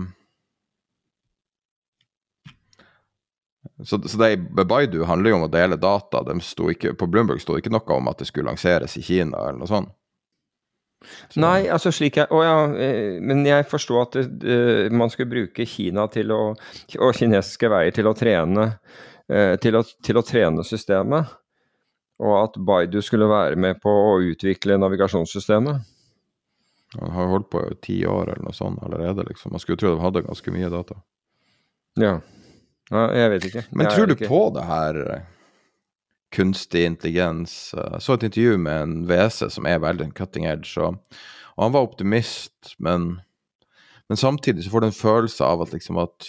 så, så det i Baidu handler jo om å dele data. De stod ikke, på Bloomberg stod ikke noe om at det skulle lanseres i Kina eller noe sånt. Så. Nei, altså slik jeg, å ja, men jeg forstår at det, uh, man skulle bruke Kina til å, og kinesiske veier til å trene, uh, til, å, til å trene systemet, og at Baidu skulle være med på å utvikle navigasjonssystemet. Han har holdt på i ti år eller noe sånt allerede, liksom. Man skulle tro de hadde ganske mye data. Ja, ja jeg vet ikke. Men jeg tror du ikke. på det her kunstig intelligens? Så et intervju med en V S som er veldig cutting edge, og, og han var optimist, men, men samtidig så får du en følelse av at liksom at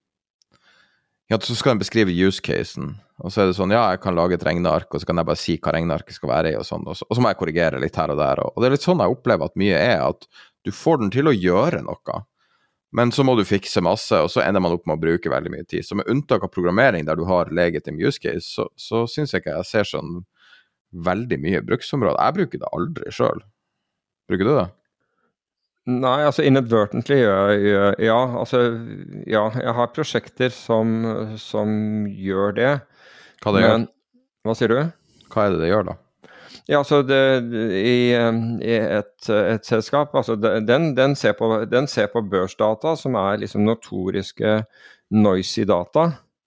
ja, så skal han beskrive use casen, og så er det sånn, ja, jeg kan lage et regneark, og så kan jeg bare si hva regnearket skal være i, og sånn, og så, og så må jeg korrigere litt her og der, og, og det er litt sånn jeg opplever at mye er, at du får den til å gjøre noe, men så må du fikse masse, og så ender man opp med å bruke veldig mye tid. Så med unntak av programmering der du har legitim use case, så, så synes jeg ikke jeg ser sånn veldig mye bruksområde. Jeg bruker det aldri selv. Bruker du det? Nei, altså inadvertently gjør jeg, ja, altså, ja, jeg har prosjekter som, som gjør det. Hva det men, gjør? Hva sier du? Hva er det det gjør da? Ja, altså det, i, i et, et selskap, altså den, den, ser på, den ser på børsdata som er liksom notoriske noisy data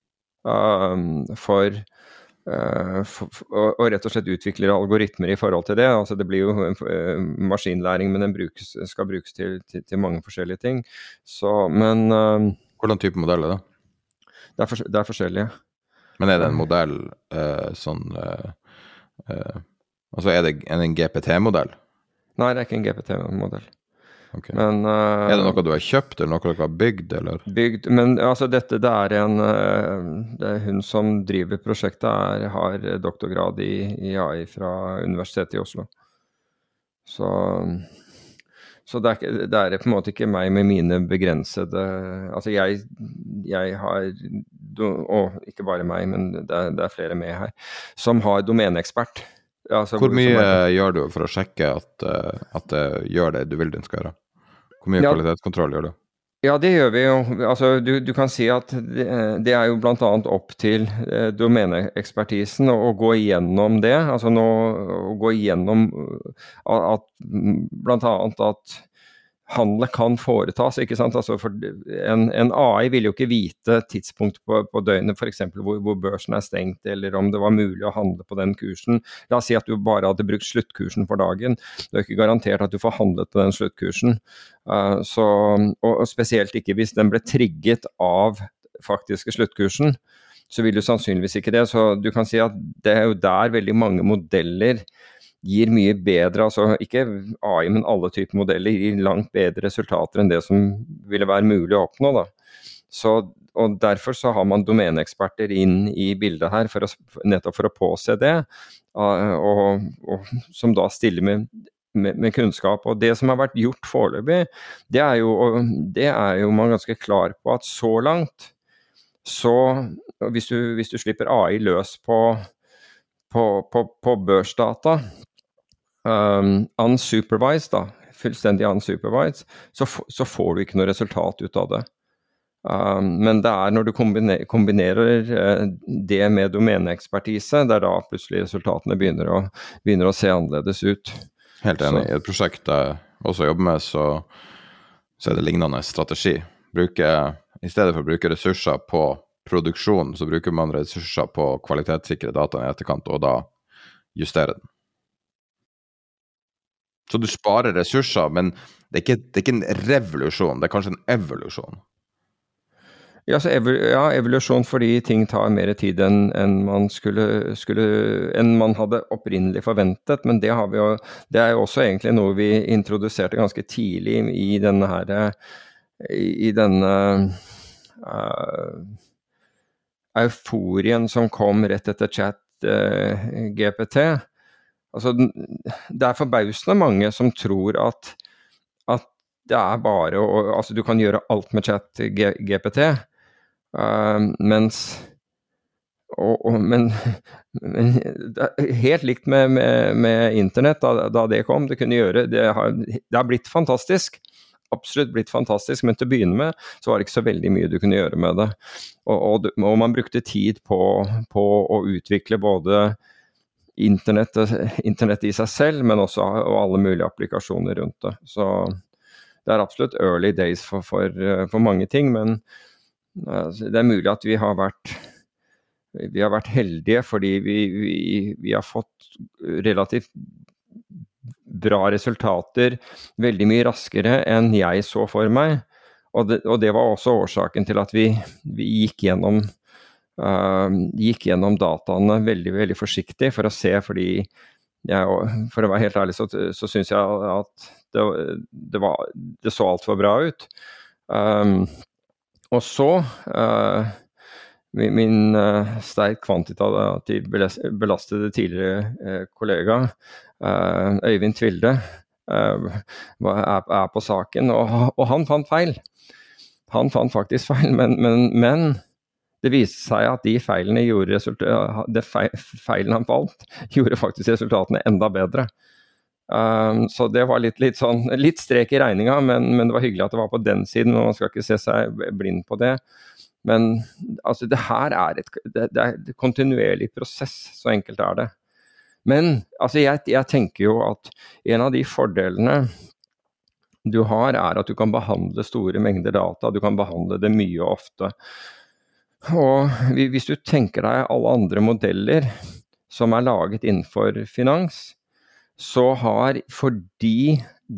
um, for, uh, for, for og rett og slett utvikler algoritmer i forhold til det. Altså det blir jo uh, maskinlæring, men den brukes, skal brukes til, til, til mange forskjellige ting. Så, men... Um, Hvordan type modell er det? Det er, for, det er forskjellige. Men er det en modell uh, sånn... Uh, uh, Altså, er det en, en G P T-modell? Nei, det er ikke en G P T-modell. Okay. Men, uh, er det noe du har kjøpt, eller noe du har bygd, eller? Bygd, men altså dette, det er en, uh, det er hun som driver prosjektet, er, har doktorgrad i, i A I fra Universitetet i Oslo. Så, så det, er, det er på en måte ikke meg med mine begrensede, altså jeg, jeg har, og ikke bare meg, men det er, det er flere med her, som har domeneekspert. Altså, hvor mye er, gjør du for å sjekke at, uh, at det gjør det du vil den skal gjøre? Hvor mye ja, kvalitetskontroll gjør du? Ja, det gjør vi jo. Altså, du, du kan si at det, det er jo blant annet opp til uh, domeneekspertisen å, å gå igjennom det. Altså nå, å gå igjennom uh, at, blant annet at handlet kan foretas, ikke sant? Altså for en, en A I vil jo ikke vite tidspunkt på, på døgnet, for eksempel hvor, hvor børsen er stengt, eller om det var mulig å handle på den kursen. La oss si at du bare hadde brukt sluttkursen for dagen. Det er ikke garantert at du får handlet på den sluttkursen. Uh, så, og, og spesielt ikke hvis den ble trigget av faktiske sluttkursen, så vil du sannsynligvis ikke det. Så du kan si at det er jo der veldig mange modeller gir mye bedre, altså ikke A I, men alle typer modeller gir langt bedre resultater enn det som ville være mulig å oppnå da. Så, og derfor så har man domeneeksperter inn i bildet her, for å, nettopp for å påse det, og, og som da stiller med, med, med kunnskap. Og det som har vært gjort foreløpig, det er jo, det er jo man ganske klar på at så langt, så hvis du, hvis du slipper A I løs på På, på, på børsdata, um, unsupervised da, fullstendig unsupervised, så, f- så får du ikke noe resultat ut av det. Uh, men det er når du kombiner, kombinerer uh, det med domeneekspertise, der da plutselig resultatene begynner å, begynner å se annerledes ut. Helt enig. Så. I et prosjekt jeg også jobber med, så, så er det lignende strategi. Bruke, I stedet for å bruke ressurser på produksjon, så bruker man ressurser på kvalitetssikre data i etterkant, og da justere den. Så du sparer ressurser, men det er ikke, det er ikke en revolusjon, det er kanskje en evolusjon. Ja, så ev- ja, evolusjon fordi ting tar mer tid enn, enn man skulle, skulle, enn man hadde opprinnelig forventet, men det har vi jo, det er jo også egentlig noe vi introduserte ganske tidlig i denne her, i, i denne uh, euforien som kom rett etter chat uh, G P T. Altså, det er forbausende mange som tror at, at det er bare å, altså du kan gjøre alt med chat G P T, uh, mens, og, og, men, men helt likt med, med, med internett da, da det kom, det kunne gjøre, det har, det har blitt fantastisk, absolutt blitt fantastisk, men til å begynne med så var det ikke så veldig mye du kunne gjøre med det, og, og, og man brukte tid på, på å utvikle både Internett, internett i seg selv, men også og alle mulige applikasjoner rundt det. Så det er absolutt early days for, for, for mange ting, men uh, det er mulig at vi har vært, vi har vært heldige fordi vi, vi, vi har fått relativt bra resultater veldig mye raskere enn jeg så for meg. Og det, og det var også årsaken til at vi, vi gikk gjennom Uh, gikk gjennom dataene veldig, veldig forsiktig for å se, fordi jeg, for å være helt ærlig så, så synes jeg at det, det, var, det så alt for bra ut. Um, og så uh, min, min uh, sterk kvantitativ belastede tidligere uh, kollega uh, Øyvind Tvilde uh, er, er på saken, og, og han fant feil. Han fant faktisk feil, men, men, men det viste seg at de feilene gjorde resultat, det feilen han falt, gjorde faktisk resultatene enda bedre. Um, så det var litt, litt, sånn, litt strek i regninga, men, men det var hyggelig at det var på den siden, og man skal ikke se seg blind på det. Men altså, det her er et, det, det er et kontinuerlig prosess, så enkelt er det. Men altså, jeg, jeg tenker jo at en av de fordelene du har er at du kan behandle store mengder data, du kan behandle det mye og ofte. Og hvis du tenker deg alle andre modeller som er laget innenfor finans, så har fordi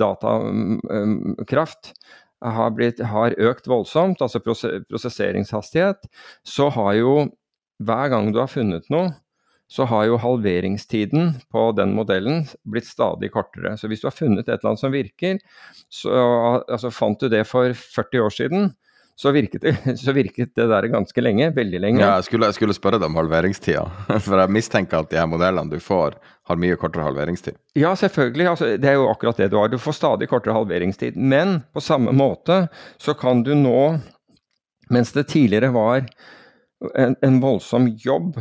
datakraft har, blitt, har økt voldsomt, altså prosesseringshastighet, så har jo hver gang du har funnet noe, så har jo halveringstiden på den modellen blitt stadig kortere. Så hvis du har funnet et eller annet som virker, så altså, fant du det for førti år siden, Så virket, det, så virket det der ganske lenge, veldig lenge. Ja, jeg skulle, jeg skulle spørre deg om halveringstida, for jeg mistenker at de her modellene du får har mye kortere halveringstid. Ja, selvfølgelig. Altså, det er jo akkurat det du har. Du får stadig kortere halveringstid, men på samme måte så kan du nå, mens det tidligere var en, en voldsom jobb,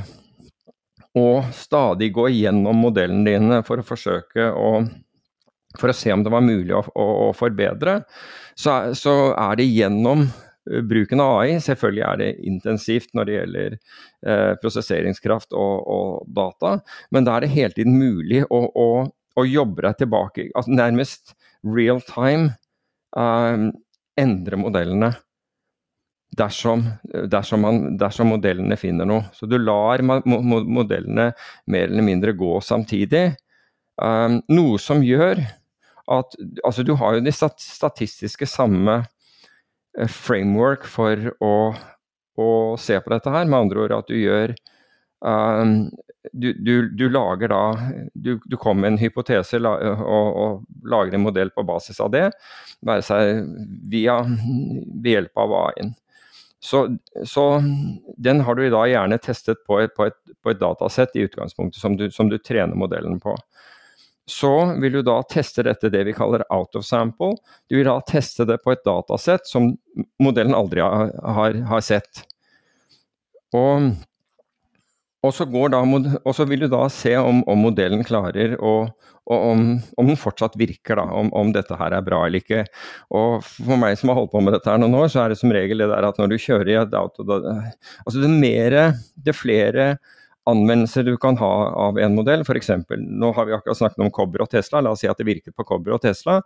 og stadig gå igjennom modellene dine for å forsøke å for å se om det var mulig å, å, å forbedre, så, så er det gjennom bruken av A I, selvfølgelig er det intensivt når det gjelder eh, prosesseringskraft og, og data, men da er det hele tiden mulig å, å, å jobbe deg tilbake, altså nærmest real time, eh, endre modellene dersom, dersom, man, dersom modellene finner noe. Så du lar mo- mo- modellene mer eller mindre gå samtidig, eh, noe som gjør at altså, du har jo de stat- statistiske samme framework for å, å se på dette her, med andre ord at du gjør um, du, du, du lager da du, du kommer med en hypotese la, og, og lager en modell på basis av det, være seg via ved hjelp av A I-en. Så, så den har du da gjerne testet på et, på et, på et datasett i utgangspunktet som du, som du trener modellen på. Så vil du da teste dette det vi kaller out of sample. Du vil da teste det på et datasett som modellen aldri har, har, har sett. Og, og så, går da, og så vil du da se om, om modellen klarer å, og om, om den fortsatt virker da, om, om dette her er bra eller ikke. Og for meg som har holdt på med dette her noen år, så er det som regel det der at når du kjører i et auto, da, altså det mere, det flere anvendelser du kan ha av en modell, for eksempel, nå har vi akkurat snakket om Cobber og Tesla, la oss si at det virker på Cobber og Tesla.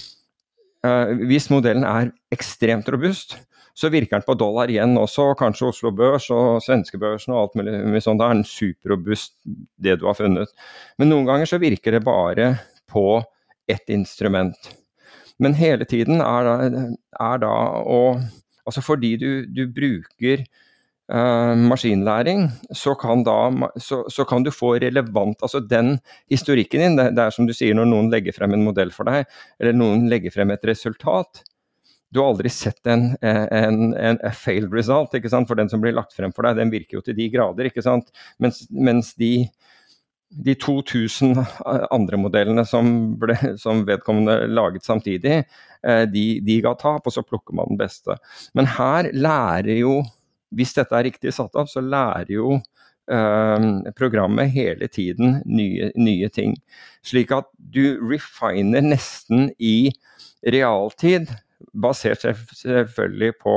Uh, hvis modellen er ekstremt robust, så virker den på dollar igjen også, kanskje Oslo Børs og svenske børsen og alt mulig, mulig sånt. Det er en superrobust det du har funnet. Men noen ganger så virker det bare på ett instrument. Men hele tiden er da, er da å, altså fordi du, du bruker uh, maskinlæring, så kan, da, så, så kan du få relevant, altså den historikken din, det, det er som du sier når noen legger frem en modell for deg, eller noen legger frem et resultat. Du har aldri sett en, en, en a failed result, ikke sant? For den som blir lagt frem for deg, den virker jo til de grader, ikke sant? Mens, mens de, de to tusen andre modellene som, ble, som vedkommende laget samtidig, de, de ga tap, og så plukker man den beste. Men her lærer jo, hvis dette er riktig satt av, så lærer jo eh, programmet hele tiden nye, nye ting. Slik at du refiner nesten i realtid, basert selvfølgelig på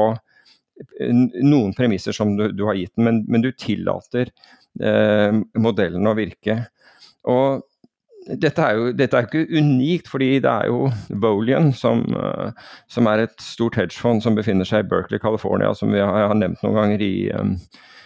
noen premisser som du, du har gitt den, men, men du tillater eh, modellen å virke. Og dette er jo dette er ikke unikt, fordi det er jo Volian, som, uh, som er et stort hedgefond som befinner seg i Berkeley, California, som vi har, har nevnt noen ganger i, um,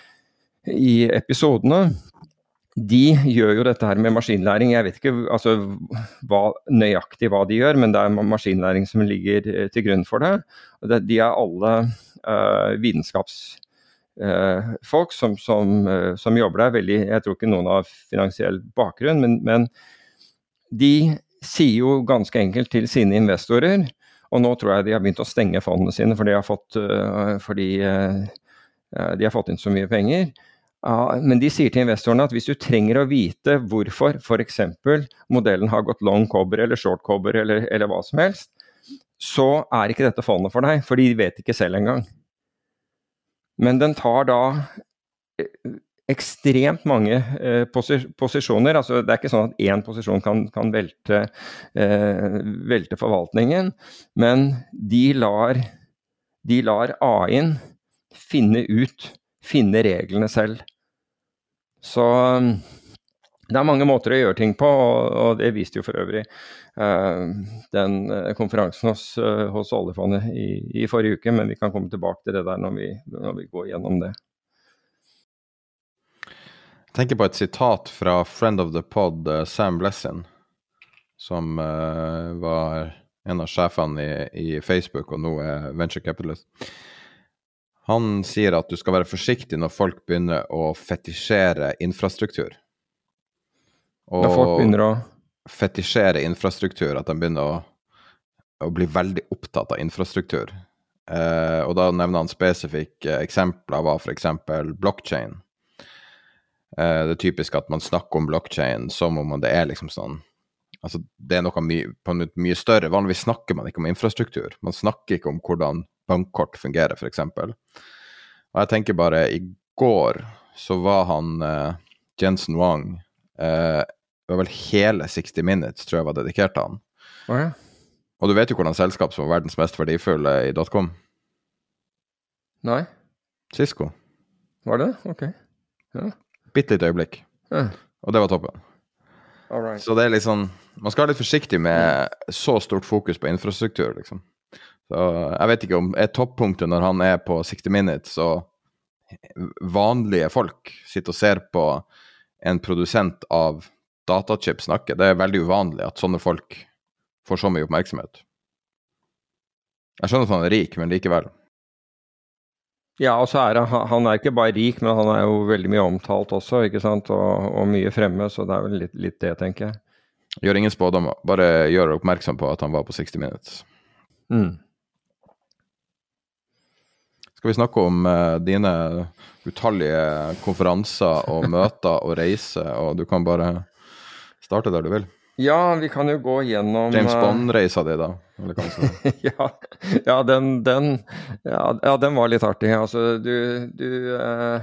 i episodene. De gjør jo dette her med maskinlæring. Jeg vet ikke altså, hva, nøyaktig hva de gjør, men det er maskinlæring som ligger til grunn for det. det de er alle uh, vitenskapsfolk uh, som, som, uh, som jobber der. Veldig, jeg tror ikke noen har finansiell bakgrunn, men, men de sier jo ganske enkelt til sine investorer, og nå tror jeg de har begynt å stenge fondene sine, for de har fått, uh, fordi, uh, de har fått inn så mye penger. Ja, men de sier til investorene at hvis du trenger å vite hvorfor for eksempel modellen har gått long Cobber eller short Cobber eller, eller hva som helst, så er ikke dette fondet for deg, for de vet ikke selv engang. Men den tar da ekstremt mange eh, posi- posisjoner, altså det er ikke sånn at én posisjon kan, kan velte, eh, velte forvaltningen, men de lar, de lar A I-en finne ut finne reglene selv. Så det er mange måter å gjøre ting på, og, og det viste jo for øvrig uh, den uh, konferansen hos, uh, hos oljefondet i, i forrige uke, men vi kan komme tilbake til det der når vi, når vi går gjennom det. Jeg tenker på et sitat fra friend of the pod, uh, Sam Blessin, som uh, var en av sjefene i, i Facebook, og nå er venture capitalist. Han sier at du skal være forsiktig når folk begynner å fetisjere infrastruktur. Og når folk begynner å fetisjere infrastruktur, at de begynner å, å bli veldig opptatt av infrastruktur. Eh, og da nevner han spesifikke eksempler var for eksempel blockchain. Eh, det er typisk at man snakker om blockchain som om det er liksom sånn, altså det er noe mye, på noe mye større. Vanligvis snakker man ikke om infrastruktur. Man snakker ikke om hvordan bankkort fungerer, for eksempel. Og jeg tenker bare, i går så var han uh, Jensen Huang, uh, det var vel hele sixty minutes, tror jeg var dedikert til han. Oh, ja. Og du vet jo hvordan selskap som var verdens mest verdifulle i .com? Nei. Cisco. Var det? Ok. Ja. Bitt litt øyeblikk. Ja. Og det var toppen. Alright. Så det er liksom, man skal være litt forsiktig med så stort fokus på infrastruktur, liksom. Så jeg vet ikke om et toppunktet når han er på sixty minutes, og vanlige folk sitter og ser på en produsent av datachip snakke. Det er veldig uvanlig at sånne folk får så mye oppmerksomhet. Jeg skjønner at han er rik, men likevel. Ja, og så er han, han er ikke bare rik, men han er jo veldig mye omtalt også, ikke sant, og, og mye fremme, så det er vel litt, litt det, tenker jeg. Gjør ingen spådommer, bare gjør oppmerksom på at han var på sixty minutes. Mm. Skal vi snakke om uh, dine utallige konferanser og møter og reiser, og du kan bare starte der du vil. Ja, vi kan jo gå gjennom... James Bond-reisa di da, eller kanskje? ja, ja, den, den, ja, ja, den var litt artig. Altså, du, du, uh,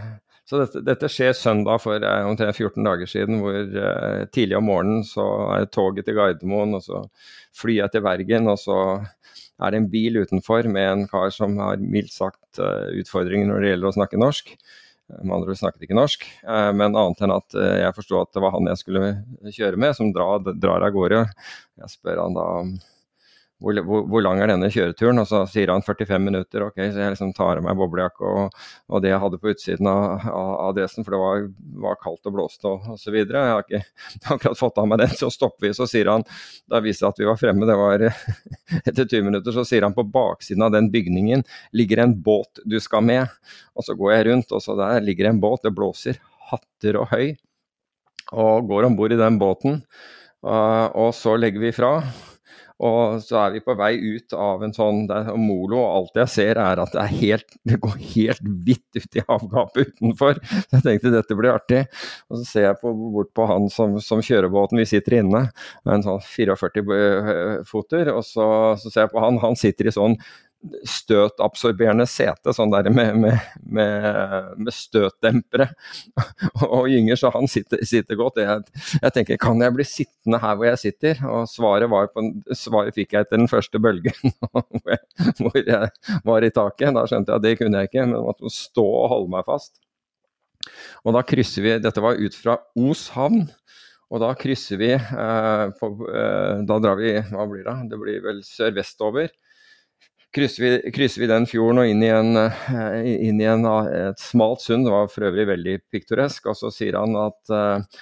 Så dette, dette skjer søndag for eh, omtrent fjorten dager siden, hvor eh, tidlig om morgenen så er toget til Gardermoen, og så flyr jeg til Bergen, og så er det en bil utenfor med en kar som har mildt sagt eh, utfordringer når det gjelder å snakke norsk. Med andre ord snakket ikke norsk, eh, men annet enn at eh, jeg forstod at det var han jeg skulle kjøre med, som drar, drar av gårde. Jeg spør han da om Hvor, hvor, hvor lang er denne kjøreturen? Og så sier han førtifem minutter, ok, så jeg liksom tar av meg boblejakke og, og det jeg hadde på utsiden av, av dressen, for det var, var kaldt og blåst og, og så videre. Jeg har ikke jeg har akkurat fått av meg den, så stopper vi, så sier han, da viser at vi var fremme, det var etter tjue minutter, så sier han på baksiden av den bygningen ligger en båt du skal med, og så går jeg rundt, og så der ligger en båt, det blåser hatter og høy, og går ombord i den båten, og, og så legger vi fra, og så er vi på vei ut av en sånn der, molo, og alt jeg ser er at det, er helt, det går helt hvitt ut i havgapet utenfor. Så jeg tenkte dette blir artig. Og så ser jeg på, bort på han som, som kjører båten, vi sitter inne, en sånn førtifire foter, og så, så ser jeg på han, han sitter i sånn støtabsorberende sete, sånn der med, med, med, med støtdempere og gynger, så han sitter, sitter godt. Jeg, jeg tenker, kan jeg bli sittende her hvor jeg sitter? Og svaret, var på, svaret fikk jeg etter den første bølgen hvor jeg, hvor jeg var i taket. Da skjønte jeg at det kunne jeg ikke, men jeg måtte stå og holde meg fast. Og da krysser vi, dette var ut fra Os havn, og da krysser vi, eh, på, eh, da drar vi, hva blir det? Det blir vel sør-vestover. Krysser vi, krysser vi den fjorden og inn i, en, inn i en, et smalt sund, det var for øvrig veldig piktoresk, og så sier han at uh,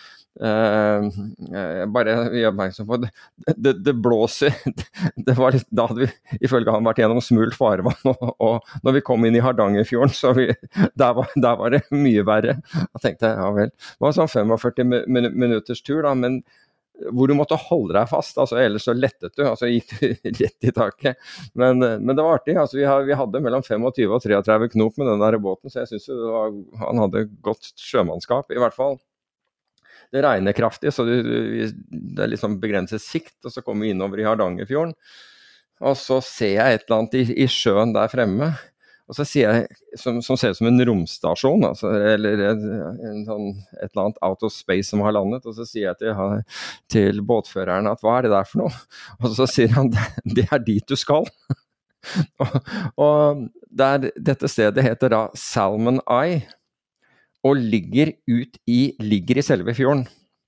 uh, bare gjør oppmerksom på det, det, det blåser, det var litt, da hadde vi ifølge han vært gjennom smult farvann, og, og når vi kom inn i Hardangerfjorden, så vi, der, var, der var det mye verre. Da tenkte jeg, ja vel, det var sånn førtifem min, minutters tur da, men hvor du måtte holde deg fast, altså ellers så lettet du, altså gikk du rett i taket. Men, men det var artig, altså vi, har, vi hadde mellom tjuefem og treogtretti knop med den der båten, så jeg synes jo det var, han hadde godt sjømannskap i hvert fall. Det regner kraftig, så det, det er liksom begrenset sikt, og så kommer vi innover i Hardangerfjorden, og så ser jeg et eller annet i, i sjøen der fremme, og så sier jeg, som, som ser ut som en romstasjon, altså, eller en, en sånn, et eller annet out of space som har landet, og så sier jeg til, til båtføreren at hva er det der for noe? Og så sier han, det er dit du skal. og og der, dette stedet heter da Salmon Eye, og ligger ut i, ligger i selve fjorden.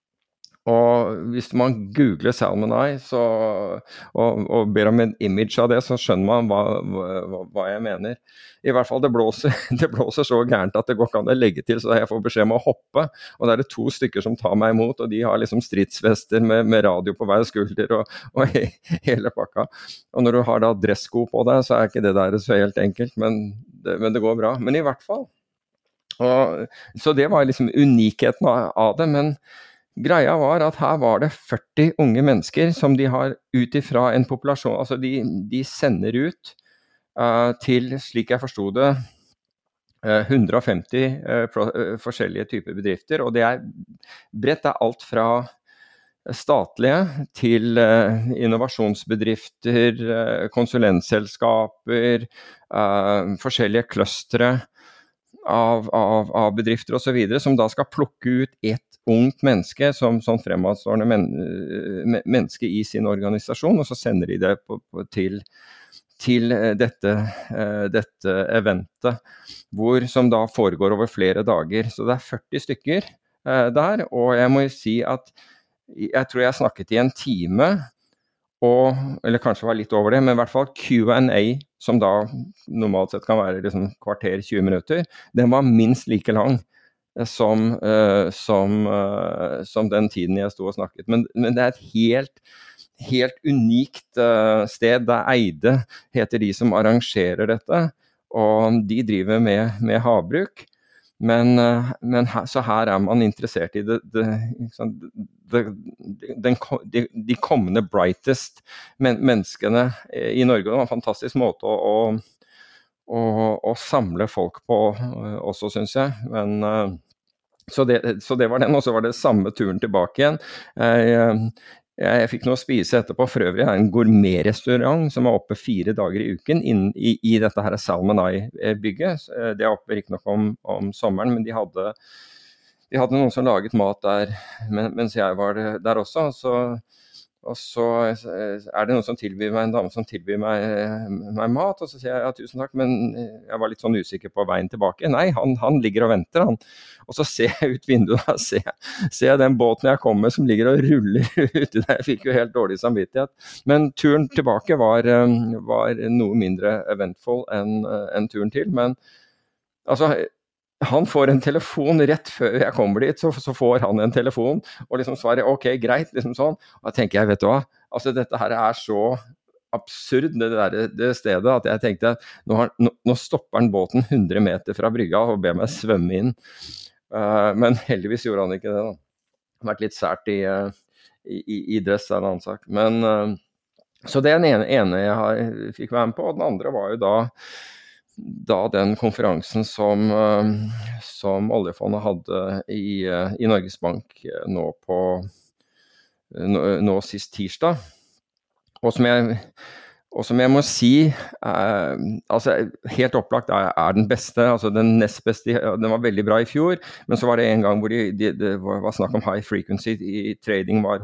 Og hvis man googler Salmon Eye så, og, og ber om en image av det, så skjønner man hva, hva, hva jeg mener. I hvert fall det blåser, det blåser så gærent at det går ikke an å legge til, så jeg får beskjed om å hoppe. Og det er det to stykker som tar meg imot, og de har liksom stridsvester med, med radio på hver skulder og, og he, hele pakka. Og når du har da dressko på deg, så er ikke det der så helt enkelt, men det, men det går bra. Men i hvert fall. Og, så det var liksom unikheten av det, men greia var at her var det førti unge mennesker som de har ut ifra en populasjon, altså de, de sender ut uh, til, slik jeg forstod det, uh, hundre og femti uh, pro, uh, forskjellige typer bedrifter, og det er bredt, det er alt fra statlige til uh, innovasjonsbedrifter, uh, konsulentselskaper, uh, forskjellige clustere av, av, av bedrifter og så videre, som da skal plukke ut et ungt menneske som, som fremadstående men, menneske i sin organisasjon, og så sender de det på, på, til, til dette, uh, dette eventet, hvor, som da foregår over flere dager. Så det er førti stykker uh, der, og jeg må jo si at jeg tror jeg snakket i en time, og, eller kanskje var litt over det, men i hvert fall Q and A, som da normalt sett kan være liksom kvarter, tjue minutter, den var minst like lang som, uh, som, uh, som den tiden jeg stod og snakket. Men, men det er et helt, helt unikt uh, sted. Det er Eide, heter de som arrangerer dette, og de driver med, med havbruk. Men, uh, men her, så her er man interessert i det, det, det, den, de, de kommende brightest men, menneskene i Norge. Det var en fantastisk måte å, å, å, å samle folk på uh, også, synes jeg. Men... Uh, Så det, så det var den, og så var det samme turen tilbake igjen. Jeg, jeg, jeg fikk noe å spise etterpå. For øvrig er det en gourmetrestaurant som er oppe fire dager i uken inn, i, i dette her Salmon Eye-bygget. Det er oppe riktig nok om, om sommeren, men de hadde, de hadde noen som laget mat der men, mens jeg var der også. Så Og så er det noen som tilbyr meg, en dame som tilbyr meg, meg mat, og så sier jeg, ja, tusen takk, men jeg var litt sånn usikker på veien tilbake. Nei, han, han ligger og venter, han. Og så ser jeg ut vinduet, da ser, ser jeg den båten jeg kom med som ligger og ruller ute der. Jeg fikk jo helt dårlig samvittighet. Men turen tilbake var, var noe mindre eventful enn, enn turen til, men altså... Han får en telefon rett før jeg kommer dit, så, så får han en telefon, og liksom svarer, ok, greit, liksom sånn. Og da tenker jeg, vet du hva, altså dette her er så absurd, det der det stedet, at jeg tenkte, nå, har, nå, nå stopper han båten hundre meter fra brygga og ber meg svømme inn. Uh, men heldigvis gjorde han ikke det da. Det har vært litt sært i, uh, i, i dress, er en annen sak. Men, uh, så det er den ene, ene jeg har, fikk være med på, og den andre var jo da da den konferansen som, som oljefondet hadde i, i Norges Bank nå på nå, nå sist tirsdag, og som jeg, og som jeg må si eh, altså helt opplagt er, er den beste, altså den nest beste, den var veldig bra i fjor, men så var det en gang hvor de, de, det var snakk om high frequency i trading var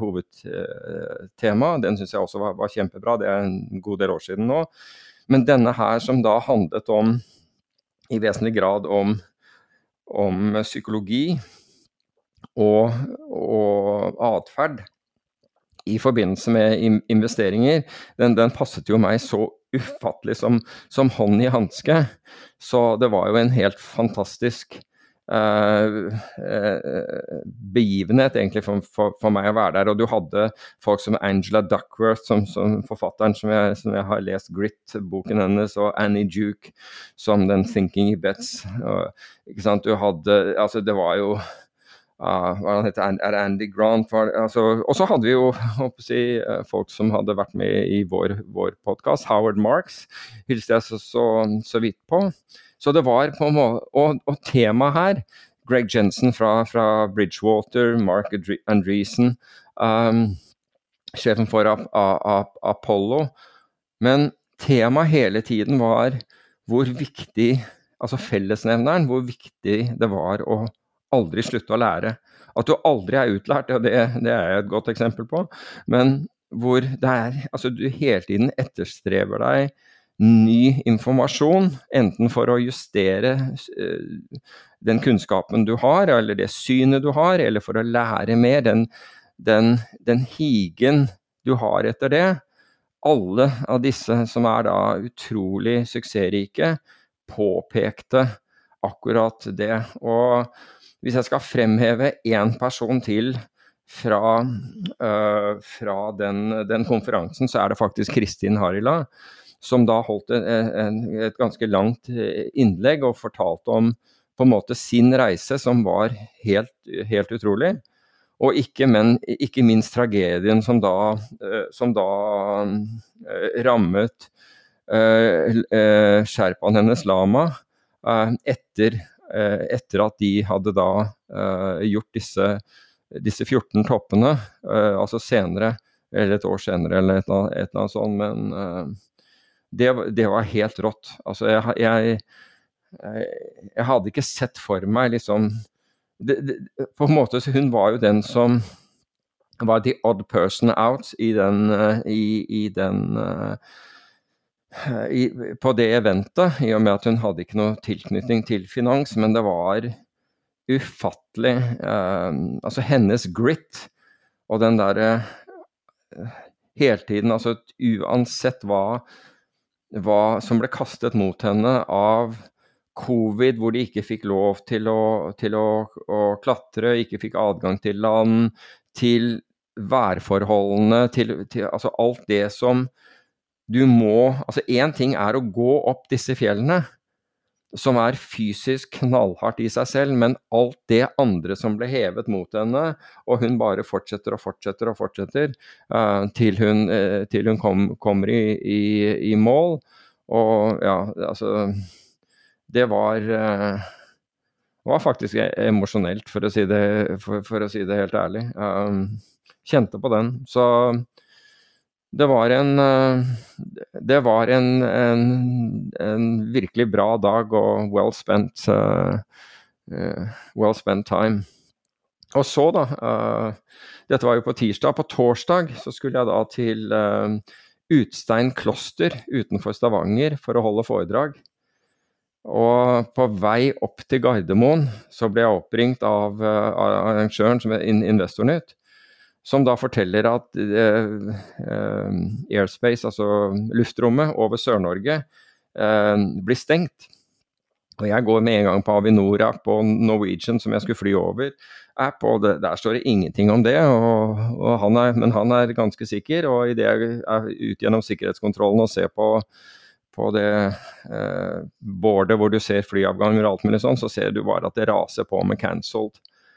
hovedtema, den synes jeg også var, var kjempebra, det er en god del år siden nå. Men denne her som da handlet om, i vesentlig grad om, om psykologi og, og atferd i forbindelse med investeringer, den, den passet jo meg så ufattelig som, som hånd i handske. Så det var jo en helt fantastisk Uh, uh, begivenhet egentlig for, for, for meg å være der, og du hadde folk som Angela Duckworth som, som forfatteren som jeg, som jeg har lest Grit, boken hennes, og Annie Duke som den Thinking in Bets, og, ikke sant, du hadde, altså det var jo Uh, hva han heter, er Andy Grant, var, altså, og så hadde vi jo håper jeg, uh, folk som hadde vært med i vår, vår podcast, Howard Marks, hilste jeg så, så, så vidt på. Så det var på en måte, og, og temaet her, Greg Jensen fra, fra Bridgewater, Mark Andreessen, um, sjefen for Ap- Ap- Apollo, men temaet hele tiden var hvor viktig, altså fellesnevneren, hvor viktig det var å aldri slutte å lære. At du aldri er utlært, og det, det er et godt eksempel på, men hvor det er, altså du hele tiden etterstreber deg ny informasjon, enten for å justere uh, den kunnskapen du har, eller det synet du har, eller for å lære mer, den, den, den higen du har etter det. Alle av disse som er da utrolig suksessrike, påpekte akkurat det, og hvis jeg skal fremheve en person til fra, uh, fra den, den konferansen, så er det faktisk Kristin Harila, som da holdt et, et ganske langt innlegg og fortalte om på en måte sin reise, som var helt, helt utrolig. Og ikke, men, ikke minst tragedien som da, uh, som da uh, rammet uh, uh, Sherpaen hennes Lama uh, etter etter at de hadde da uh, gjort disse, disse fjorten toppene, uh, altså senere, eller et år senere, eller et eller annet, et eller annet sånt, men uh, det, det var helt rått. Altså, jeg, jeg, jeg, jeg hadde ikke sett for meg, liksom, det, det, på en måte, så hun var jo den som var the odd person out i den, uh, i, i den uh, I, på det eventet, i og med at hun hadde ikke noe tilknytning til finans, men det var ufattelig, eh, altså hennes grit, og den der eh, hele tiden, altså uansett hva, hva som ble kastet mot henne av covid, hvor de ikke fikk lov til å, til å, å klatre, ikke fikk adgang til land, til værforholdene, til, til altså alt det som du må, altså en ting er å gå opp disse fjellene, som er fysisk knallhardt i seg selv, men alt det andre som ble hevet mot henne, og hun bare fortsetter og fortsetter og fortsetter, uh, til hun, uh, til hun kom, kommer i, i, i mål, og ja, altså, det var, uh, var faktisk emosjonelt, for å si det, for, for å si det helt ærlig. Um, kjente på den. Så det var en, det var en, en, en virkelig bra dag og well spent, uh, uh, well spent time. Og så da, uh, dette var jo på tirsdag, på torsdag så skulle jeg da til uh, Utstein kloster utenfor Stavanger for å holde foredrag. Og på vei opp til Gardermoen så ble jeg oppringt av uh, arrangøren som er Investornytt, som da forteller at uh, uh, airspace, altså luftrommet over Sør-Norge, uh, blir stengt. Og jeg går med en gang på Avinor-app og Norwegian som jeg skulle fly over app, og det, der står det ingenting om det, og, og han er, men han er ganske sikker, og i det jeg er ut gjennom sikkerhetskontrollen og ser på på det eh, bordet hvor du ser flyavganger og alt mulig sånn, så ser du bare at det raser på med cancelled.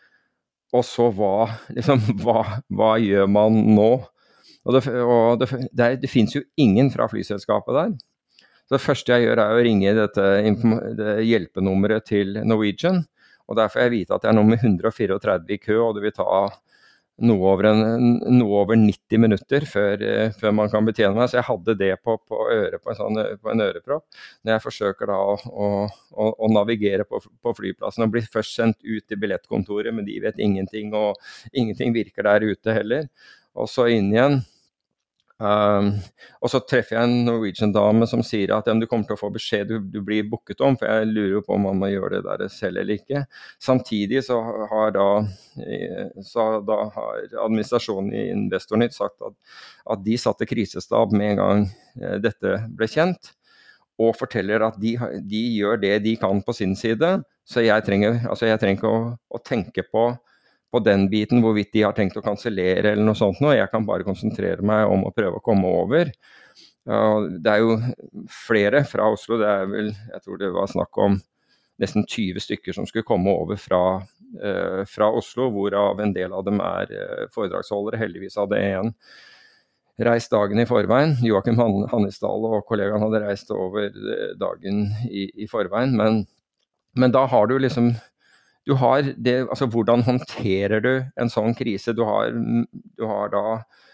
Og så hva, liksom, hva, hva gjør man nå? Og det, og det, det, det finnes jo ingen fra flyselskapet der. Så det første jeg gjør er å ringe dette det hjelpenummeret til Norwegian, og der får jeg vite at jeg er nummer one hundred thirty-four i kø, og det vil ta noe over, en, noe over nitti minutter før, før man kan betjene meg, så jeg hadde det på, på øret, på en, sånn, på en ørepropp, når jeg forsøker da å, å, å navigere på, på flyplassen, og blir først sendt ut til billettkontoret, men de vet ingenting, og ingenting virker der ute heller, og så inn igjen. Um, og så treffer jeg en Norwegian-dame som sier at ja, du kommer til å få beskjed du, du blir booket om, for jeg lurer på om man må gjøre det der selv eller ikke. Samtidig så har da, så da har administrasjonen i Investornytt sagt at, at de satte krisestab med en gang eh, dette ble kjent, og forteller at de, de gjør det de kan på sin side, så jeg trenger, altså jeg trenger ikke å, å tenke på på den biten hvorvidt de har tenkt å kansellere eller noe sånt nå. Jeg kan bare konsentrere meg om å prøve å komme over. Uh, det er jo flere fra Oslo, det er vel, jeg tror det var snakk om nesten tjue stykker som skulle komme over fra, uh, fra Oslo, hvorav en del av dem er uh, foredragsholdere. Heldigvis hadde en reist dagen i forveien. Joakim Han- Hannisdal og kollegaen hadde reist over dagen i, i forveien, men, men da har du liksom Du har det, altså hvordan håndterer du en sånn krise? Du har, du har da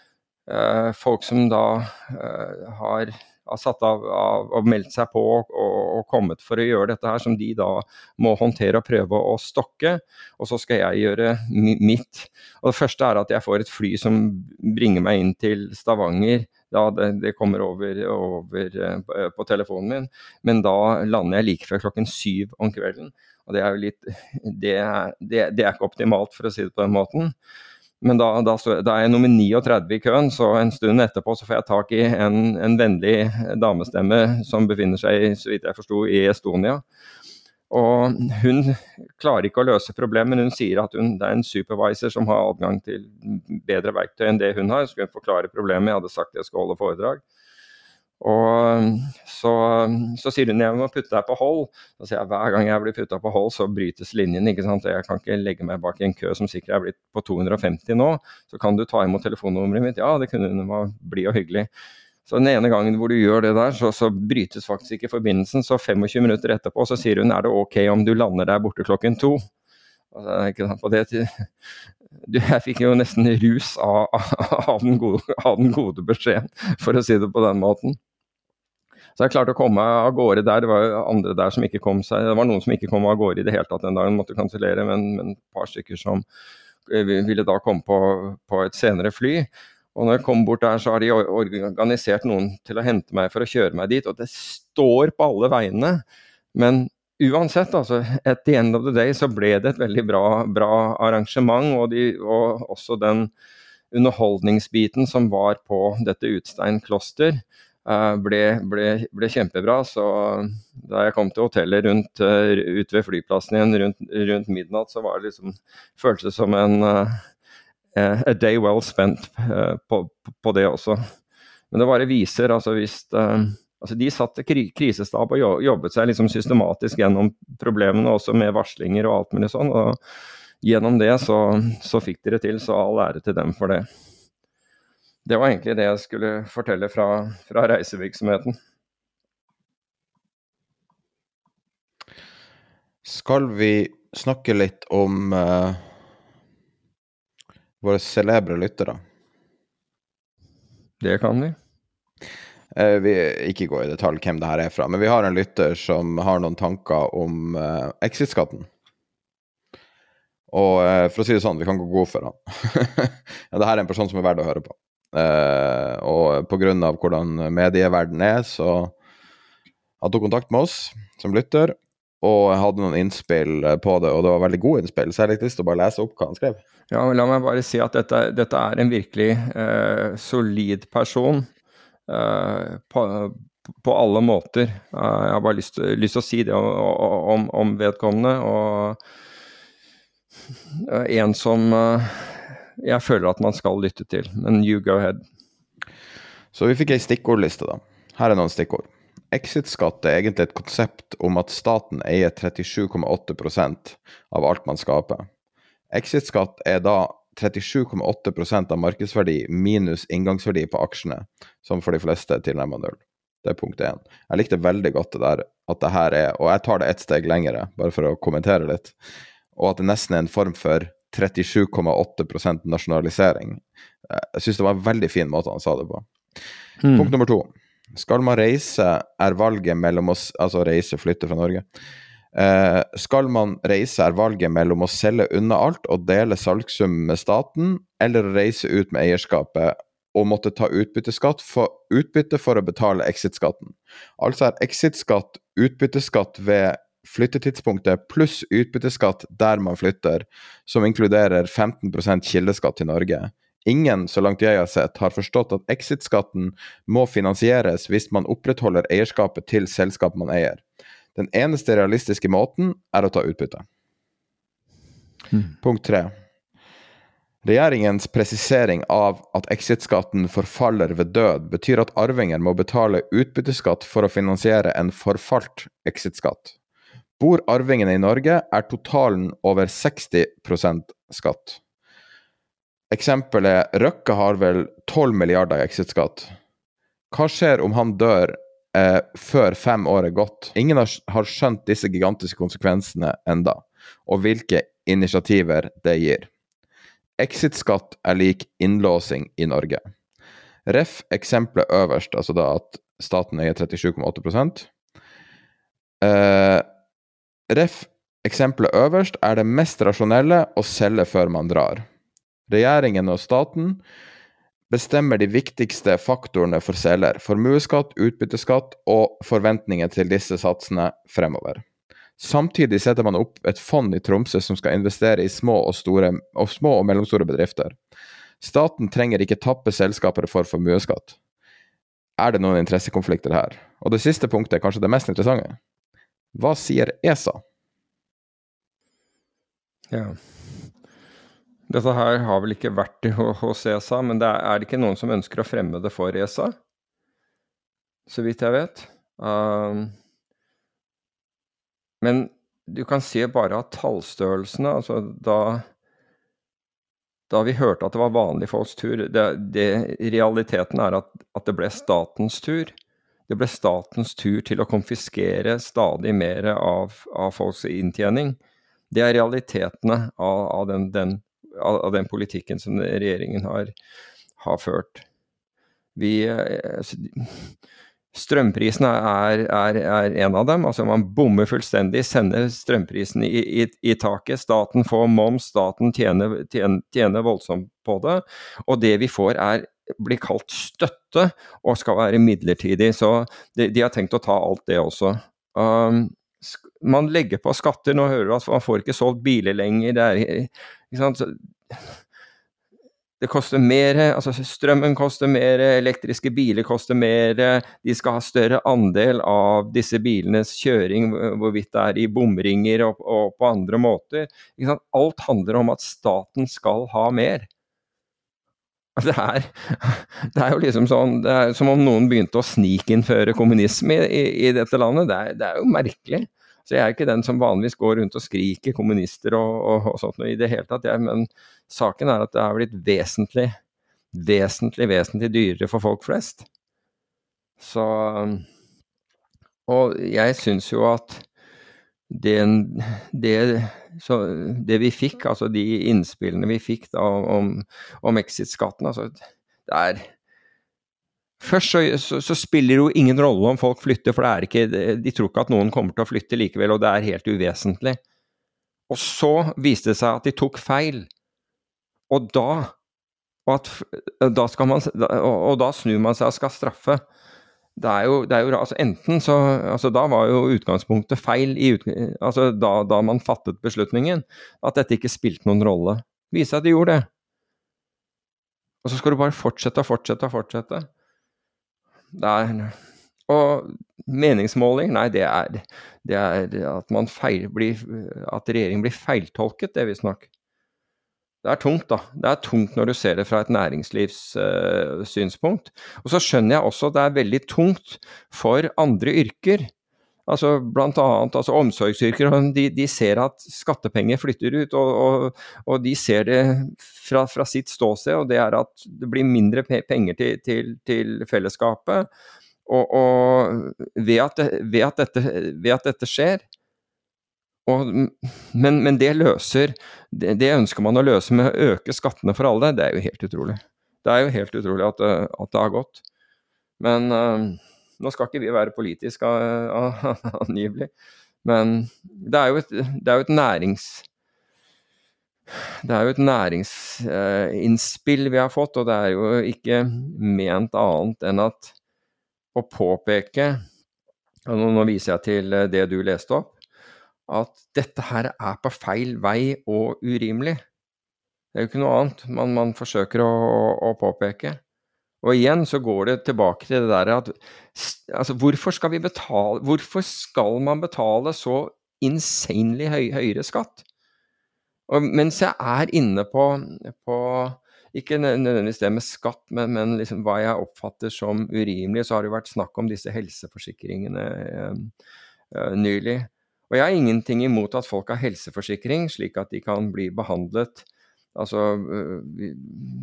eh, folk som da eh, har, har satt av, av og meldt seg på og, og kommet for å gjøre dette her, som de da må håndtere og prøve å stokke, og så skal jeg gjøre mitt. Og det første er at jeg får et fly som bringer meg inn til Stavanger. Ja, det, det kommer over, over uh, på telefonen min, men da lander jeg like før klokken syv om kvelden, og det er jo litt, det er, det, det er ikke optimalt for å si det på den måten, men da, da, da er jeg nummer thirty-nine i køen, så en stund etterpå så får jeg tak i en, en vennlig damestemme som befinner seg, så vidt jeg forstod, i Estonia. Og hun klarer ikke å løse problemet, men hun sier at hun, det er en supervisor som har adgang til bedre verktøy enn det hun har. Jeg skulle forklare problemet, jeg hadde sagt at jeg skulle holde foredrag. Og så, så sier hun, jeg må putte deg på hold. Så sier jeg, hver gang jeg blir puttet på hold, så brytes linjen, ikke sant? Og jeg kan ikke legge meg bak i en kø som sikkert er blitt på two hundred fifty nå. Så kan du ta imot telefonnummeret mitt? Ja, det kunne hun, var bli og hyggelig. Så den ene gangen hvor du gjør det der, så, så brytes faktisk ikke forbindelsen, så twenty-five minutter etterpå så sier hun, er det ok om du lander der borte klokken to? Altså, ikke sant, på det til, du, jeg fikk jo nesten rus av, av, den gode, av den gode beskjeden, for å si det på den måten. Så jeg klarte å komme av gårde der, det var jo andre der som ikke kom seg, det var noen som ikke kom av gårde i det hele tatt den dagen, måtte kansellere, men, men et par stykker som ville da komme på, på et senere fly. Og når jeg kom bort der, så har de organisert noen til å hente meg for å kjøre meg dit, og det står på alle veiene. Men uansett, altså, at the end of the day, så ble det et veldig bra, bra arrangement, og, de, og også den underholdningsbiten som var på dette Utstein kloster, ble, ble, ble kjempebra. Så da jeg kom til hotellet rundt, ut ved flyplassen igjen, rundt, rundt midnatt, så var det liksom, føltes det som en... a day well spent uh, på, på det også. Men det bare viser, altså hvis uh, altså de satte kri krisestab og jobbet seg liksom systematisk gjennom problemene, også med varslinger og alt mulig sånn, og gjennom det så, så fikk de det til, så all ære til dem for det. Det var egentlig det jeg skulle fortelle fra, fra reisevirksomheten. Skal vi snakke litt om uh... våre celebre lyttere. Det kan vi. Eh, vi ikke gå i detalj hvem det her er fra, men vi har en lytter som har noen tanker om eh, exit-skatten. Og eh, for å si det sånn, vi kan gå god for han. Ja, det her er en person som er verdt å høre på. Eh, og på grunn av hvordan medieverden er, så han tok kontakt med oss som lytter, og hadde noen innspill på det, og det var veldig gode innspill, så jeg har litt lyst til å bare lese opp hva han skrev. Ja, men la meg bare si at dette, dette er en virkelig eh, solid person eh, på, på alle måter. Eh, jeg har bare lyst, lyst til å si det om, om vedkommende, og eh, en som eh, jeg føler at man skal lytte til, men you go ahead. Så vi fikk en stikkordliste da. Her er noen stikkord. Exit-skatt er egentlig et konsept om at staten eier trettisju komma åtte prosent av alt man skaper. Exit-skatt er da trettisju komma åtte prosent av markedsverdi minus inngangsverdi på aksjene, som for de fleste tilnærmet null. Det er punkt én. Jeg likte veldig godt det der, at det her er, og jeg tar det et steg lengre, bare for å kommentere litt, og at det nesten er en form for trettisju komma åtte prosent nasjonalisering. Jeg synes det var en veldig fin måte han sa det på. Hmm. Punkt nummer to. Skal man reise, er valget mellom oss, altså reise, flytte fra Norge. Eh, skal man reise, er valget mellom å selge unna alt og dele salgssum med staten, eller å reise ut med eierskapet og måtte ta utbytteskatt for, utbytte for å betale exit-skatten. Altså er exit-skatt utbytteskatt ved flyttetidspunktet pluss utbytteskatt der man flytter, som inkluderer femten prosent kildeskatt til Norge. Ingen, så langt jeg har sett, har forstått at exit-skatten må finansieres hvis man opprettholder eierskapet til selskap man eier. Den eneste realistiske måten er å ta utbytte. Mm. Punkt tre. Regjeringens presisering av at exit-skatten forfaller ved død betyr at arvinger må betale utbytteskatt for å finansiere en forfalt exit-skatt. Bor arvingene i Norge, er totalen over seksti prosent skatt. Eksempelet, Røkke har vel tolv milliarder i exit-skatt. Hva skjer om han dør eh, før fem år er gått? Ingen har, har skjønt disse gigantiske konsekvensene enda, og hvilke initiativer det gir. Exit-skatt er lik innlåsing i Norge. Ref eksempelet øverst, altså da at staten eier trettisju komma åtte prosent. Eh, ref eksempelet øverst er det mest rasjonelle å selge før man drar. Regjeringen og staten bestemmer de viktigste faktorene for selger, formueskatt, utbytteskatt og forventninger til disse satsene fremover. Samtidig setter man opp et fond i Tromsø som skal investere i små og, store, og små og mellomstore bedrifter. Staten trenger ikke tappe selskaper for formueskatt. Er det noen interessekonflikter her? Og det siste punktet er kanskje det mest interessante. Hva sier E S A? Ja... Dette her har vel ikke vært hos E S A, men det er, er det ikke noen som ønsker å fremme det for E S A? Så vidt jeg vet. Um, men du kan se bare av tallstørrelsene, altså da, da vi hørte at det var vanlige folks tur, det, det, realiteten er at, at det ble statens tur. Det ble statens tur til å konfiskere stadig mer av, av folks inntjening. Det er realitetene av, av den, den av den politikken som regjeringen har, har ført. Vi, strømprisene er, er, er en av dem, altså man bommer fullstendig, sender strømprisen i, i, i taket, staten får moms, staten tjener, tjener, tjener voldsomt på det, og det vi får er, blir kalt støtte, og skal være midlertidig, så de, de har tenkt å ta alt det også. Um, man legger på skatter, nå hører du at man får ikke solgt biler lenger, det er, ikke sant, det koster mer, altså strømmen koster mer, elektriske biler koster mer, de skal ha større andel av disse bilenes kjøring, hvorvidt det er i bomringer og, og på andre måter, ikke sant, alt handler om at staten skal ha mer. Det er, det er jo liksom sånn, det er som om noen begynte å snikinnføre kommunisme i, i, i dette landet, det er, det er jo merkelig. Så jeg er ikke den som vanligvis går rundt og skriker kommunister og, og, og sånt i det hele tatt, jeg, men saken er at det har blitt vesentlig, vesentlig, vesentlig dyrere for folk flest. Så, og jeg synes jo at det, det, så det vi fikk, altså de innspillene vi fikk da om, om exit-skatten, altså det er først så, så, så spiller det jo ingen rolle om folk flytter, for det er ikke, de tror ikke at noen kommer til å flytte likevel, og det er helt uvesentlig. Og så viste det seg at de tok feil, og da, og at, da skal man, og da snur man seg og skal straffe. Det er jo, det er jo altså enten så, altså da var jo utgangspunktet feil, i ut, altså da, da man fattet beslutningen, at dette ikke spilte noen rolle. Viste at de gjorde det. Og så skal du bare fortsette og fortsette og fortsette. Det er, og meningsmåling, nei, det er, det er at man feil, blir, at regjeringen blir feiltolket, det vi snakker. Det er tungt da, det er tungt når du ser det fra et næringslivssynspunkt. Uh, og så skjønner jeg også at det er veldig tungt for andre yrker, altså blant annet altså omsorgsyrker, de, de ser at skattepenger flytter ut, og, og, og de ser det fra, fra sitt ståsted, og det er at det blir mindre penger til, til, til fellesskapet, og, og ved, at, ved, at dette, ved at dette skjer, og, men, men det løser, det, det ønsker man å løse med å øke skattene for alle, det er jo helt utrolig. Det er jo helt utrolig at, at det har gått. Men uh, nå skal ikke vi være politisk uh, angivelig, men det er jo et, det er jo et nærings... Det er jo et næringsinnspill vi har fått, og det er jo ikke ment annet enn at å påpeke, og nå, nå viser jeg til det du leste opp, at dette her er på feil vei og urimelig. Det er jo ikke noe annet man, man forsøker å, å påpeke. Og igjen så går det tilbake til det der at, altså hvorfor skal vi betale, hvorfor skal man betale så insanely høy, høyere skatt? Og mens jeg er inne på, på ikke nødvendigvis det med skatt, men, men liksom hva jeg oppfatter som urimelig, så har det vært snakk om disse helseforsikringene eh, eh, nylig. Og jeg har ingenting imot at folk har helseforsikring, slik at de kan bli behandlet, altså eh,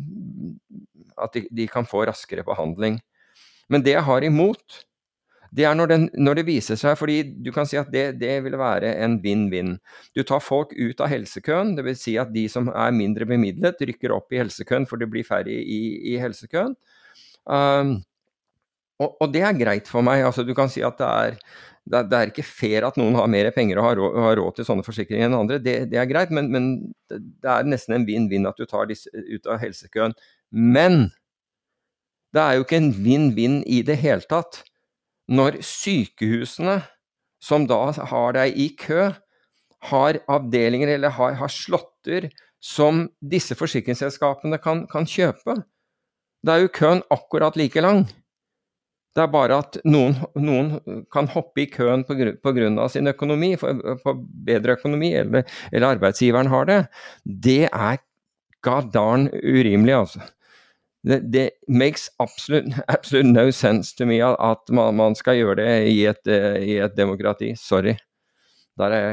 at de, de kan få raskere behandling. Men det jeg har imot, det er når, den, når det viser seg, fordi du kan si at det, det vil være en vinn-vinn. Du tar folk ut av helsekøen, det vil si at de som er mindre bemidlet rykker opp i helsekøen, for det blir færre i, i helsekøen. Um, og, og det er greit for meg, altså du kan si at det er, det er, det er ikke fair at noen har mer penger og har råd, har råd til sånne forsikringer enn andre, det, det er greit, men, men det er nesten en vinn-vinn at du tar disse ut av helsekøen. Men det er jo ikke en vinn-vinn i det hele tatt, når sykehusene, som da har deg i kø, har avdelinger eller har, har slåtter som disse forsikringsselskapene kan, kan kjøpe. Da er jo køen akkurat like lang. Det er bare at noen, noen kan hoppe i køen på grunn, på grunn av sin økonomi, for, på bedre økonomi, eller, eller arbeidsgiveren har det. Det er god darn urimelig, altså. Det, det makes absolute, absolute no sense to me at man, man skal gjøre det i et, i et demokrati. Sorry. Der er,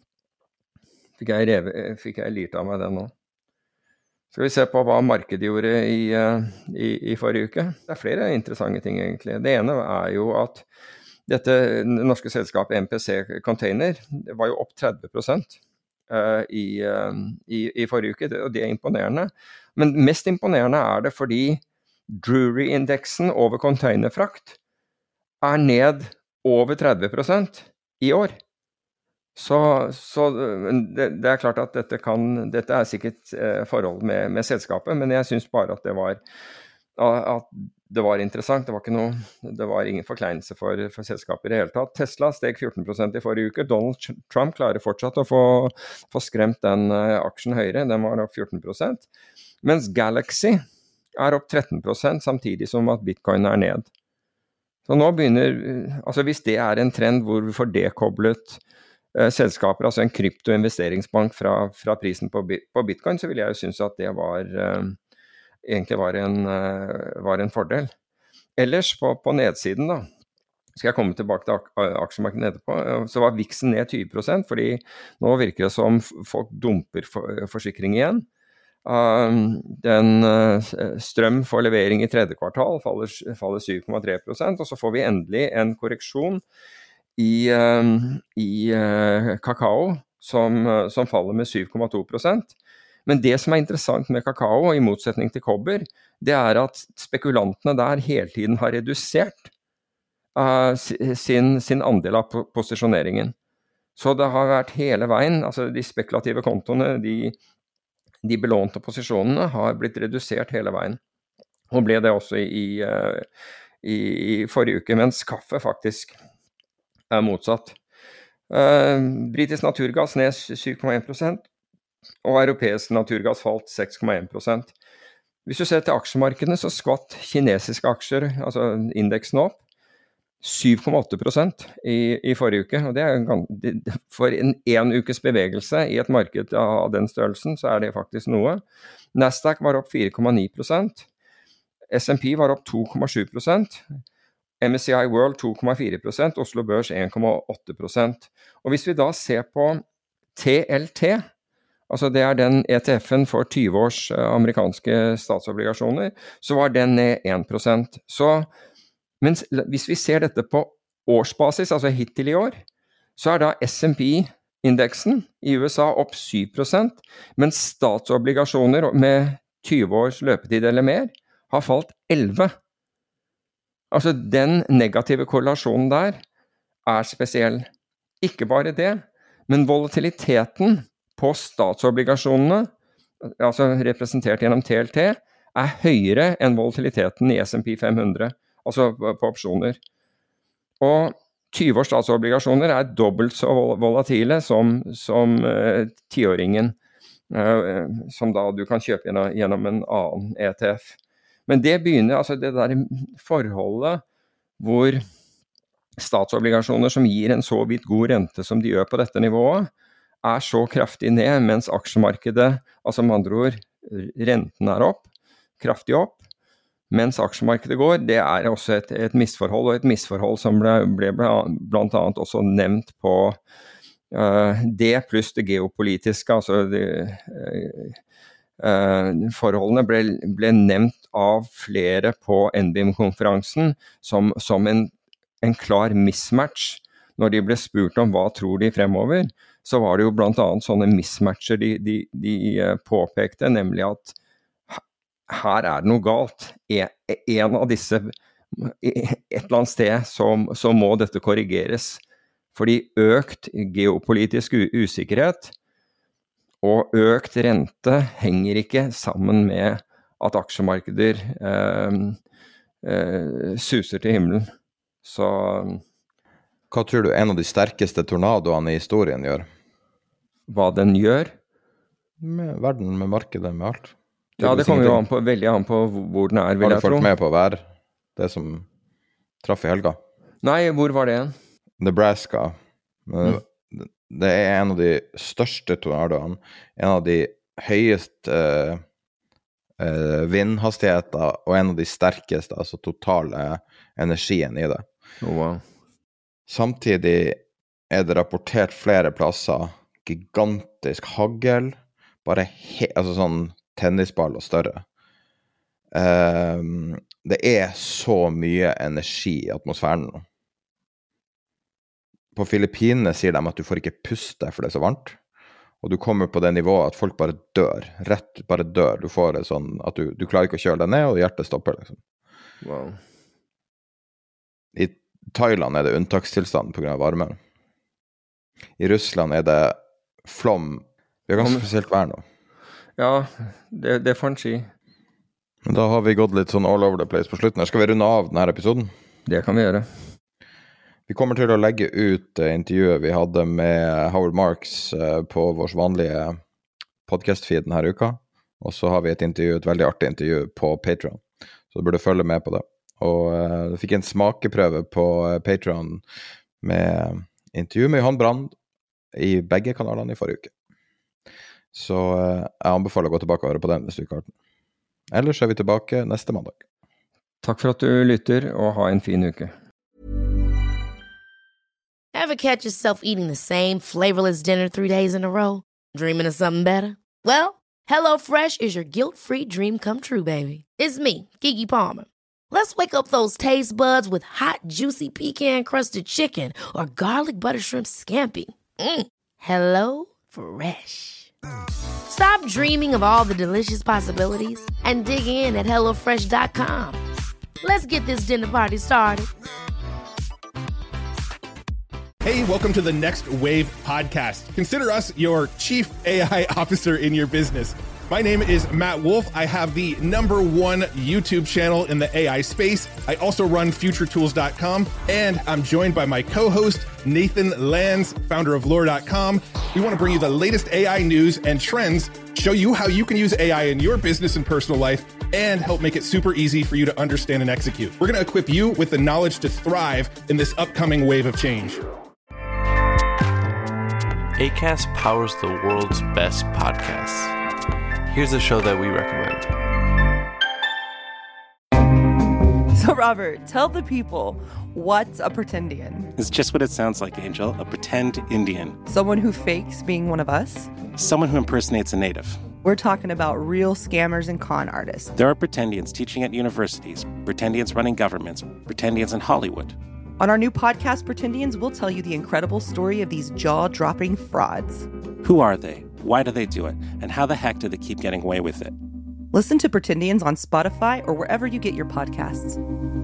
fikk, jeg reve, fikk jeg lirt av meg den nå. Skal vi se på hva markedet gjorde i, i, i forrige uke? Det er flere interessante ting egentlig. Det ene er jo at dette norske selskapet M P C Container var jo opp tretti prosent i, i, i forrige uke, og det er imponerende. Men mest imponerende er det fordi Drewry-indeksen over containerfrakt er ned over tretti prosent i år. Så, så det, det er klart at dette, kan, dette er sikkert eh, forhold med, med selskapet, men jeg synes bare at det var, at det var interessant. Det var, ikke noe, det var ingen forkleinelse for, for selskapet i det hele tatt. Tesla steg fjorten prosent i forrige uke. Donald Trump klarer fortsatt å få, få skremt den uh, aksjen høyere. Den var opp fjorten prosent. Mens Galaxy er opp tretten prosent, samtidig som at Bitcoin er ned. Så nå begynner, altså hvis det er en trend hvor vi får dekoblet uh, selskaper, altså en kryptoinvesteringsbank fra, fra prisen på, på Bitcoin, så vil jeg jo synes at det var, uh, egentlig var en, uh, var en fordel. Ellers på, på nedsiden da, skal jeg komme tilbake til ak- aksjemarkedet etterpå, så var Vixen ned tyve prosent, fordi nå virker det som folk dumper for, forsikring igjen. Uh, den uh, strøm for levering i tredje kvartal faller, faller syv komma tre prosent, og så får vi endelig en korreksjon i, i uh, kakao, som, som faller med syv komma to prosent. Men det som er interessant med kakao, i motsetning til kobber, det er at spekulantene der hele tiden har redusert uh, sin, sin andel av posisjoneringen. Så det har vært hele veien, altså de spekulative kontoene, de, de belånte posisjonene har blitt redusert hele veien. Og ble det også i, uh, i, i forrige uke, mens kaffe faktisk er motsatt. Uh, Britisk naturgass ned syv komma en prosent, og europeisk naturgass falt seks komma en prosent. Hvis du ser til aksjemarkedene, så skvatt kinesiske aksjer, altså indeksen opp, syv komma åtte prosent i, i forrige uke. Og det er en, for en en ukes bevegelse i et marked av den størrelsen, så er det faktisk noe. Nasdaq var opp fire komma ni prosent, S and P var opp to komma sju prosent, M S C I World to komma fire prosent, Oslo Børs en komma åtte prosent. Og hvis vi da ser på T L T, altså det er den E T F-en for tjue års amerikanske statsobligasjoner, så var den ned en prosent. Så, mens hvis vi ser dette på årsbasis, altså hittil i år, så er da S and P-indeksen i U S A opp syv prosent, mens statsobligasjoner med tjue års løpetid eller mer har falt elleve. Altså den negative korrelasjonen der er spesiell. Ikke bare det, men volatiliteten på statsobligasjonene, altså representert gjennom T L T, er høyere enn volatiliteten i S and P fem hundre, altså på opsjoner. Og tjue års statsobligasjoner er dobbelt så volatile som, som uh, tiåringen, uh, som da du kan kjøpe gjennom, gjennom en annen E T F. Men det begynner, altså det der forholdet hvor statsobligasjoner som gir en så vidt god rente som de gjør på dette nivået, er så kraftig ned, mens aksjemarkedet, altså med andre ord, renten er opp, kraftig opp, mens aksjemarkedet går, det er også et, et misforhold, og et misforhold som ble, ble blant annet også nevnt på uh, det pluss det geopolitiske, altså det, uh, uh, forholdene ble, ble nevnt av flere på N B I M-konferansen som, som en, en klar mismatch. Når de ble spurt om hva tror de fremover, så var det jo blant annet sånne mismatcher de, de, de påpekte, nemlig at her er det noe galt. En av disse, et eller annet sted, så, så må dette korrigeres. Fordi økt geopolitisk usikkerhet og økt rente henger ikke sammen med at aksjemarkeder eh, eh, suser til himmelen. Så hva tror du en av de sterkeste tornadoene i historien gjør? Hva den gjør? Med verden, med markedet, med alt. Det ja, det kommer jo an på, veldig an på hvor den er, vil jeg tro. Har du fulgt med på vær? Det som traff i helga? Nei, hvor var det igjen? Nebraska. Mm. Det er en av de største tornadoene. En av de høyeste eh, eh, vindhastigheter, og en av de sterkeste, altså totale energien i det. Oh, wow. Samtidig er det rapportert flere plasser gigantisk hagl, bare he- altså sånn tennisball og større. Um, det er så mye energi i atmosfæren nå. På Filippinene sier de at du får ikke puste for det er så varmt, og du kommer på det nivået at folk bare dør, rett bare dør. Du får det sånn at du, du klarer ikke å kjøle deg ned, og hjertet stopper liksom. Wow. I Thailand er det unntakstilstand på grunn av varme. I Russland er det flom. Vi har ganske spesielt vær nå. Ja, det, det får en si. Men da har vi gått litt sånn all over the place på slutten. Her skal vi runde av denne episoden. Det kan vi gjøre. Vi kommer til å legge ut uh, intervjuet vi hadde med Howard Marks uh, på vår vanlige podcast-feed denne uka. Og så har vi et intervju, et veldig artig intervju på Patreon. Så du burde følge med på det. Og uh, jeg fikk en smakeprøve på uh, Patreon med intervju med Johan Brand i begge kanalene i forrige uke. Så uh, jeg anbefaler å gå tilbake og høre på den hvis du ikke har den. Ellers er vi tilbake neste mandag. Takk for at du lytter, og ha en fin uke. Ever catch yourself eating the same flavorless dinner three days in a row? Dreaming of something better? Well, HelloFresh is your guilt-free dream come true, baby. It's me, Keke Palmer. Let's wake up those taste buds with hot, juicy pecan-crusted chicken or garlic butter shrimp scampi. Mm. Hello Fresh. Stop dreaming of all the delicious possibilities and dig in at hello fresh dot com. Let's get this dinner party started. Hey, welcome to the Next Wave podcast. Consider us your chief A I officer in your business. My name is Matt Wolf. I have the number one YouTube channel in the A I space. I also run future tools dot com, and I'm joined by my co-host, Nathan Lands, founder of lore dot com. We want to bring you the latest A I news and trends, show you how you can use A I in your business and personal life, and help make it super easy for you to understand and execute. We're going to equip you with the knowledge to thrive in this upcoming wave of change. Acast powers the world's best podcasts. Here's a show that we recommend. So, Robert, tell the people, what's a pretendian? It's just what it sounds like, Angel. A pretend Indian. Someone who fakes being one of us? Someone who impersonates a native. We're talking about real scammers and con artists. There are pretendians teaching at universities, pretendians running governments, pretendians in Hollywood. On our new podcast, Pretendians, we'll tell you the incredible story of these jaw-dropping frauds. Who are they? Why do they do it? And how the heck do they keep getting away with it? Listen to Pretendians on Spotify or wherever you get your podcasts.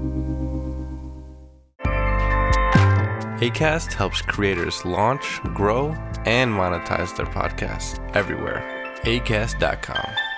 Acast helps creators launch, grow, and monetize their podcasts everywhere. acast dot com.